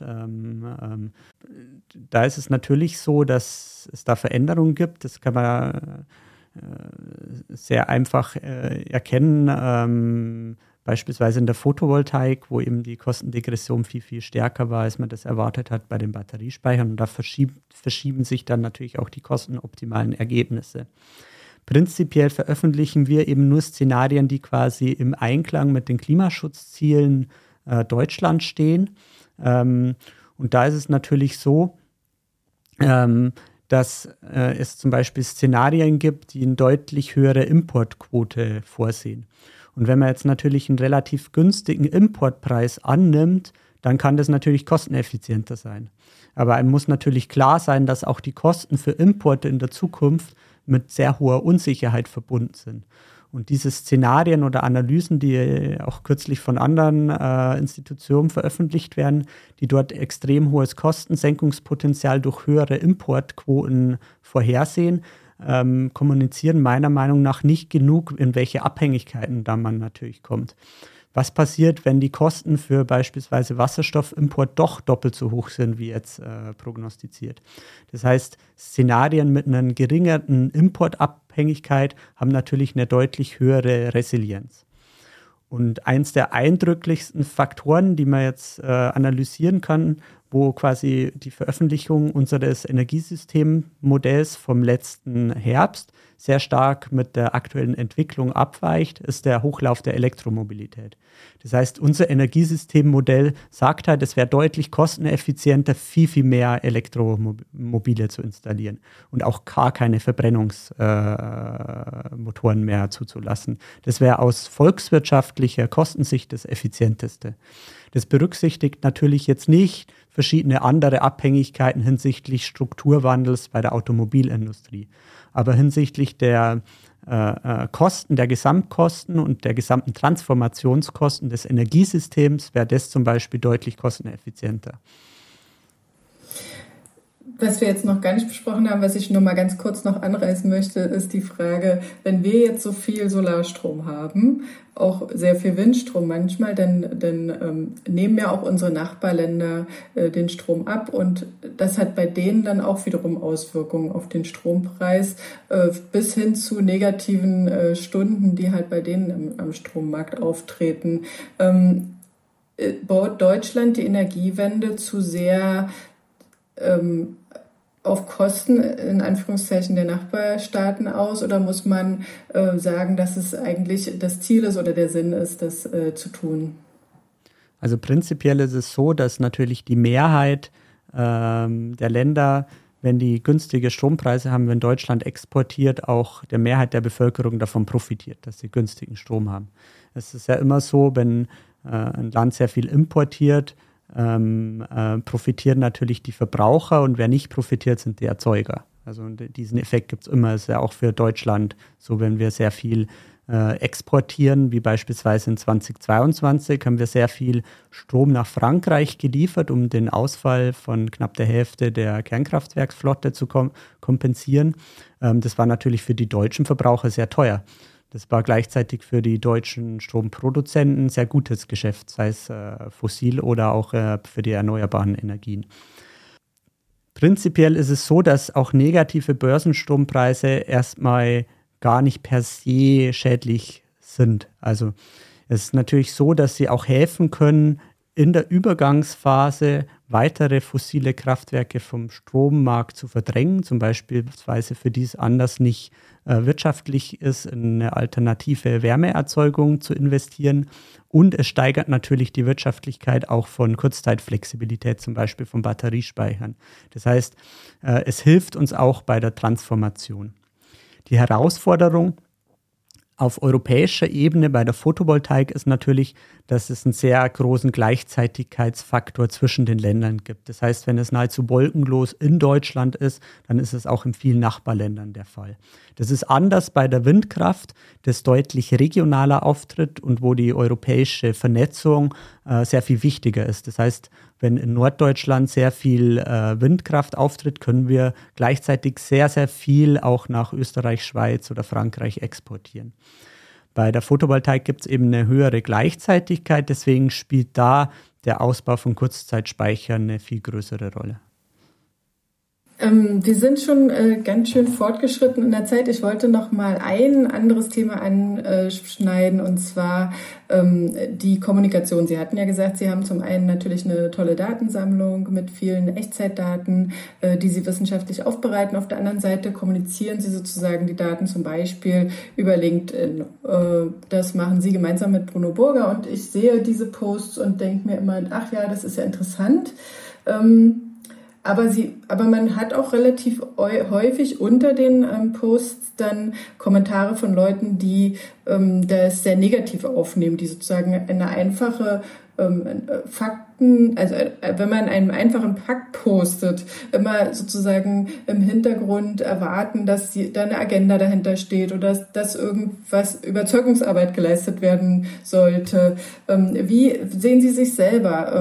Da ist es natürlich so, dass es da Veränderungen gibt. Das kann man sehr einfach erkennen. Beispielsweise in der Photovoltaik, wo eben die Kostendegression viel, viel stärker war, als man das erwartet hat bei den Batteriespeichern. Und da verschieben sich dann natürlich auch die kostenoptimalen Ergebnisse. Prinzipiell veröffentlichen wir eben nur Szenarien, die quasi im Einklang mit den Klimaschutzzielen Deutschlands stehen. Und da ist es natürlich so, dass es zum Beispiel Szenarien gibt, die eine deutlich höhere Importquote vorsehen. Und wenn man jetzt natürlich einen relativ günstigen Importpreis annimmt, dann kann das natürlich kosteneffizienter sein. Aber einem muss natürlich klar sein, dass auch die Kosten für Importe in der Zukunft mit sehr hoher Unsicherheit verbunden sind. Und diese Szenarien oder Analysen, die auch kürzlich von anderen Institutionen veröffentlicht werden, die dort extrem hohes Kostensenkungspotenzial durch höhere Importquoten vorhersehen, kommunizieren meiner Meinung nach nicht genug, in welche Abhängigkeiten da man natürlich kommt. Was passiert, wenn die Kosten für beispielsweise Wasserstoffimport doch doppelt so hoch sind, wie jetzt prognostiziert? Das heißt, Szenarien mit einer geringeren Importabhängigkeit haben natürlich eine deutlich höhere Resilienz. Und eins der eindrücklichsten Faktoren, die man jetzt analysieren kann, wo quasi die Veröffentlichung unseres Energiesystemmodells vom letzten Herbst sehr stark mit der aktuellen Entwicklung abweicht, ist der Hochlauf der Elektromobilität. Das heißt, unser Energiesystemmodell sagt halt, es wäre deutlich kosteneffizienter, viel, viel mehr Elektromobile zu installieren und auch gar keine Verbrennungsmotoren mehr zuzulassen. Das wäre aus volkswirtschaftlicher Kostensicht das Effizienteste. Das berücksichtigt natürlich jetzt nicht verschiedene andere Abhängigkeiten hinsichtlich Strukturwandels bei der Automobilindustrie. Aber hinsichtlich der Kosten, der Gesamtkosten und der gesamten Transformationskosten des Energiesystems wäre das zum Beispiel deutlich kosteneffizienter. Was wir jetzt noch gar nicht besprochen haben, was ich nur mal ganz kurz noch anreißen möchte, ist die Frage, wenn wir jetzt so viel Solarstrom haben, auch sehr viel Windstrom manchmal, dann nehmen ja auch unsere Nachbarländer den Strom ab und das hat bei denen dann auch wiederum Auswirkungen auf den Strompreis bis hin zu negativen Stunden, die halt bei denen am Strommarkt auftreten. Baut Deutschland die Energiewende zu sehr auf Kosten, in Anführungszeichen, der Nachbarstaaten aus oder muss man sagen, dass es eigentlich das Ziel ist oder der Sinn ist, das zu tun? Also prinzipiell ist es so, dass natürlich die Mehrheit der Länder, wenn die günstige Strompreise haben, wenn Deutschland exportiert, auch der Mehrheit der Bevölkerung davon profitiert, dass sie günstigen Strom haben. Es ist ja immer so, wenn ein Land sehr viel importiert, profitieren natürlich die Verbraucher und wer nicht profitiert, sind die Erzeuger. Also diesen Effekt gibt es immer, ist ja auch für Deutschland so, wenn wir sehr viel exportieren, wie beispielsweise in 2022 haben wir sehr viel Strom nach Frankreich geliefert, um den Ausfall von knapp der Hälfte der Kernkraftwerksflotte zu kompensieren. Das war natürlich für die deutschen Verbraucher sehr teuer. Das war gleichzeitig für die deutschen Stromproduzenten ein sehr gutes Geschäft, sei es fossil oder auch für die erneuerbaren Energien. Prinzipiell ist es so, dass auch negative Börsenstrompreise erstmal gar nicht per se schädlich sind. Also es ist natürlich so, dass sie auch helfen können, in der Übergangsphase weitere fossile Kraftwerke vom Strommarkt zu verdrängen, zum Beispiel für die es anders nicht wirtschaftlich ist, in eine alternative Wärmeerzeugung zu investieren. Und es steigert natürlich die Wirtschaftlichkeit auch von Kurzzeitflexibilität, zum Beispiel von Batteriespeichern. Das heißt, es hilft uns auch bei der Transformation. Die Herausforderung auf europäischer Ebene bei der Photovoltaik ist natürlich, dass es einen sehr großen Gleichzeitigkeitsfaktor zwischen den Ländern gibt. Das heißt, wenn es nahezu wolkenlos in Deutschland ist, dann ist es auch in vielen Nachbarländern der Fall. Das ist anders bei der Windkraft, das deutlich regionaler auftritt und wo die europäische Vernetzung sehr viel wichtiger ist. Das heißt, wenn in Norddeutschland sehr viel Windkraft auftritt, können wir gleichzeitig sehr, sehr viel auch nach Österreich, Schweiz oder Frankreich exportieren. Bei der Photovoltaik gibt es eben eine höhere Gleichzeitigkeit, deswegen spielt da der Ausbau von Kurzzeitspeichern eine viel größere Rolle. Wir sind schon ganz schön fortgeschritten in der Zeit. Ich wollte noch mal ein anderes Thema anschneiden, und zwar die Kommunikation. Sie hatten ja gesagt, Sie haben zum einen natürlich eine tolle Datensammlung mit vielen Echtzeitdaten, die Sie wissenschaftlich aufbereiten. Auf der anderen Seite kommunizieren Sie sozusagen die Daten zum Beispiel über LinkedIn. Das machen Sie gemeinsam mit Bruno Burger, und ich sehe diese Posts und denke mir immer, ach ja, das ist ja interessant. Aber man hat auch relativ häufig unter den Posts dann Kommentare von Leuten, die das sehr negativ aufnehmen, die sozusagen eine einfache Fakten, also wenn man einen einfachen Fakt postet, immer sozusagen im Hintergrund erwarten, dass da eine Agenda dahinter steht oder dass irgendwas Überzeugungsarbeit geleistet werden sollte. Wie sehen Sie sich selber?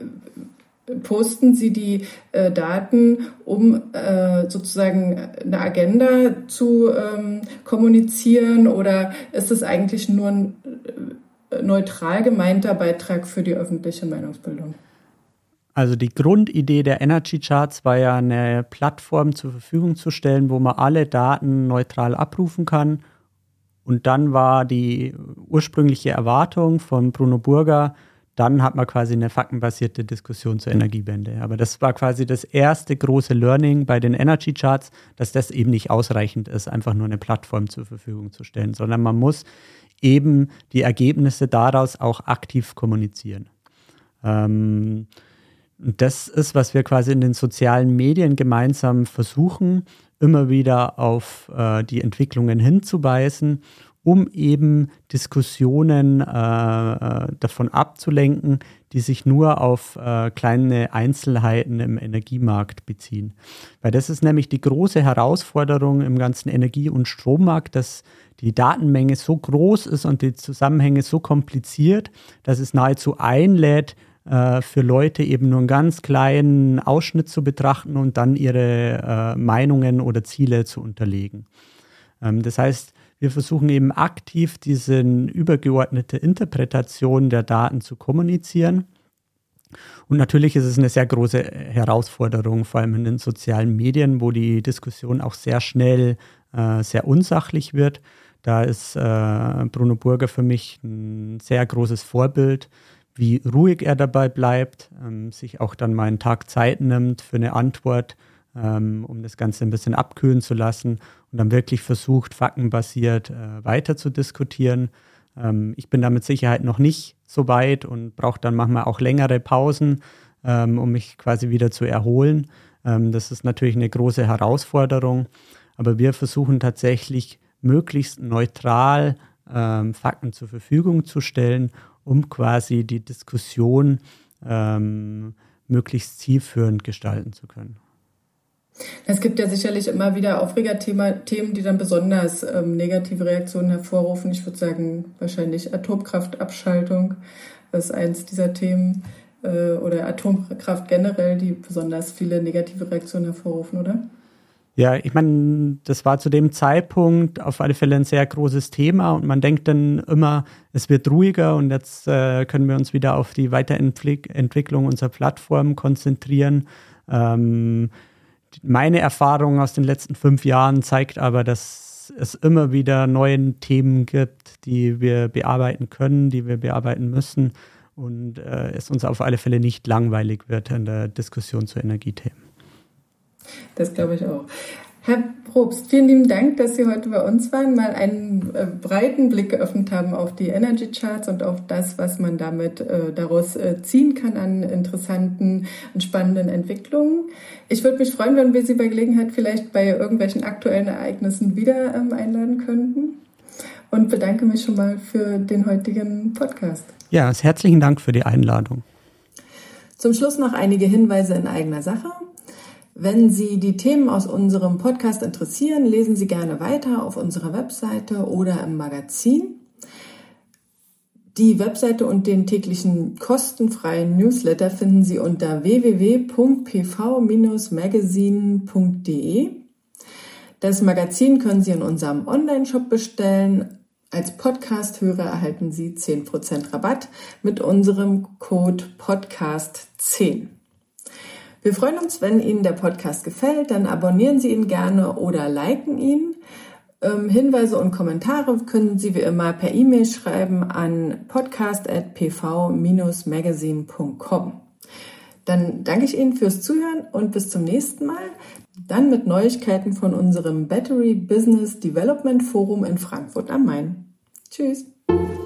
Posten Sie die Daten, um sozusagen eine Agenda zu kommunizieren, oder ist es eigentlich nur ein neutral gemeinter Beitrag für die öffentliche Meinungsbildung? Also die Grundidee der Energy Charts war ja, eine Plattform zur Verfügung zu stellen, wo man alle Daten neutral abrufen kann. Und dann war die ursprüngliche Erwartung von Bruno Burger, dann hat man quasi eine faktenbasierte Diskussion zur Energiewende. Aber das war quasi das erste große Learning bei den Energy Charts, dass das eben nicht ausreichend ist, einfach nur eine Plattform zur Verfügung zu stellen, sondern man muss eben die Ergebnisse daraus auch aktiv kommunizieren. Und das ist, was wir quasi in den sozialen Medien gemeinsam versuchen, immer wieder auf die Entwicklungen hinzuweisen, um eben Diskussionen davon abzulenken, die sich nur auf kleine Einzelheiten im Energiemarkt beziehen. Weil das ist nämlich die große Herausforderung im ganzen Energie- und Strommarkt, dass die Datenmenge so groß ist und die Zusammenhänge so kompliziert, dass es nahezu einlädt, für Leute eben nur einen ganz kleinen Ausschnitt zu betrachten und dann ihre Meinungen oder Ziele zu unterlegen. Das heißt, wir versuchen eben aktiv diese übergeordnete Interpretation der Daten zu kommunizieren. Und natürlich ist es eine sehr große Herausforderung, vor allem in den sozialen Medien, wo die Diskussion auch sehr schnell sehr unsachlich wird. Da ist Bruno Burger für mich ein sehr großes Vorbild, wie ruhig er dabei bleibt, sich auch dann mal einen Tag Zeit nimmt für eine Antwort, um das Ganze ein bisschen abkühlen zu lassen und dann wirklich versucht, faktenbasiert weiter zu diskutieren. Ich bin da mit Sicherheit noch nicht so weit und brauche dann manchmal auch längere Pausen, um mich quasi wieder zu erholen. Das ist natürlich eine große Herausforderung, aber wir versuchen tatsächlich möglichst neutral Fakten zur Verfügung zu stellen, um quasi die Diskussion möglichst zielführend gestalten zu können. Es gibt ja sicherlich immer wieder Aufregerthemen, die dann besonders negative Reaktionen hervorrufen. Ich würde sagen, wahrscheinlich Atomkraftabschaltung ist eins dieser Themen oder Atomkraft generell, die besonders viele negative Reaktionen hervorrufen, oder? Ja, ich meine, das war zu dem Zeitpunkt auf alle Fälle ein sehr großes Thema und man denkt dann immer, es wird ruhiger und jetzt können wir uns wieder auf die Weiterentwicklung unserer Plattform konzentrieren. Meine Erfahrung aus den letzten 5 Jahren zeigt aber, dass es immer wieder neue Themen gibt, die wir bearbeiten können, die wir bearbeiten müssen und es uns auf alle Fälle nicht langweilig wird in der Diskussion zu Energiethemen. Das glaube ich auch. Herr Probst, vielen lieben Dank, dass Sie heute bei uns waren, mal einen breiten Blick geöffnet haben auf die Energy Charts und auf das, was man damit daraus ziehen kann an interessanten und spannenden Entwicklungen. Ich würde mich freuen, wenn wir Sie bei Gelegenheit vielleicht bei irgendwelchen aktuellen Ereignissen wieder einladen könnten und bedanke mich schon mal für den heutigen Podcast. Ja, herzlichen Dank für die Einladung. Zum Schluss noch einige Hinweise in eigener Sache. Wenn Sie die Themen aus unserem Podcast interessieren, lesen Sie gerne weiter auf unserer Webseite oder im Magazin. Die Webseite und den täglichen kostenfreien Newsletter finden Sie unter www.pv-magazine.de. Das Magazin können Sie in unserem Online-Shop bestellen. Als Podcast-Hörer erhalten Sie 10% Rabatt mit unserem Code PODCAST10. Wir freuen uns, wenn Ihnen der Podcast gefällt, dann abonnieren Sie ihn gerne oder liken ihn. Hinweise und Kommentare können Sie wie immer per E-Mail schreiben an podcast@pv-magazine.com. Dann danke ich Ihnen fürs Zuhören und bis zum nächsten Mal. Dann mit Neuigkeiten von unserem Battery Business Development Forum in Frankfurt am Main. Tschüss.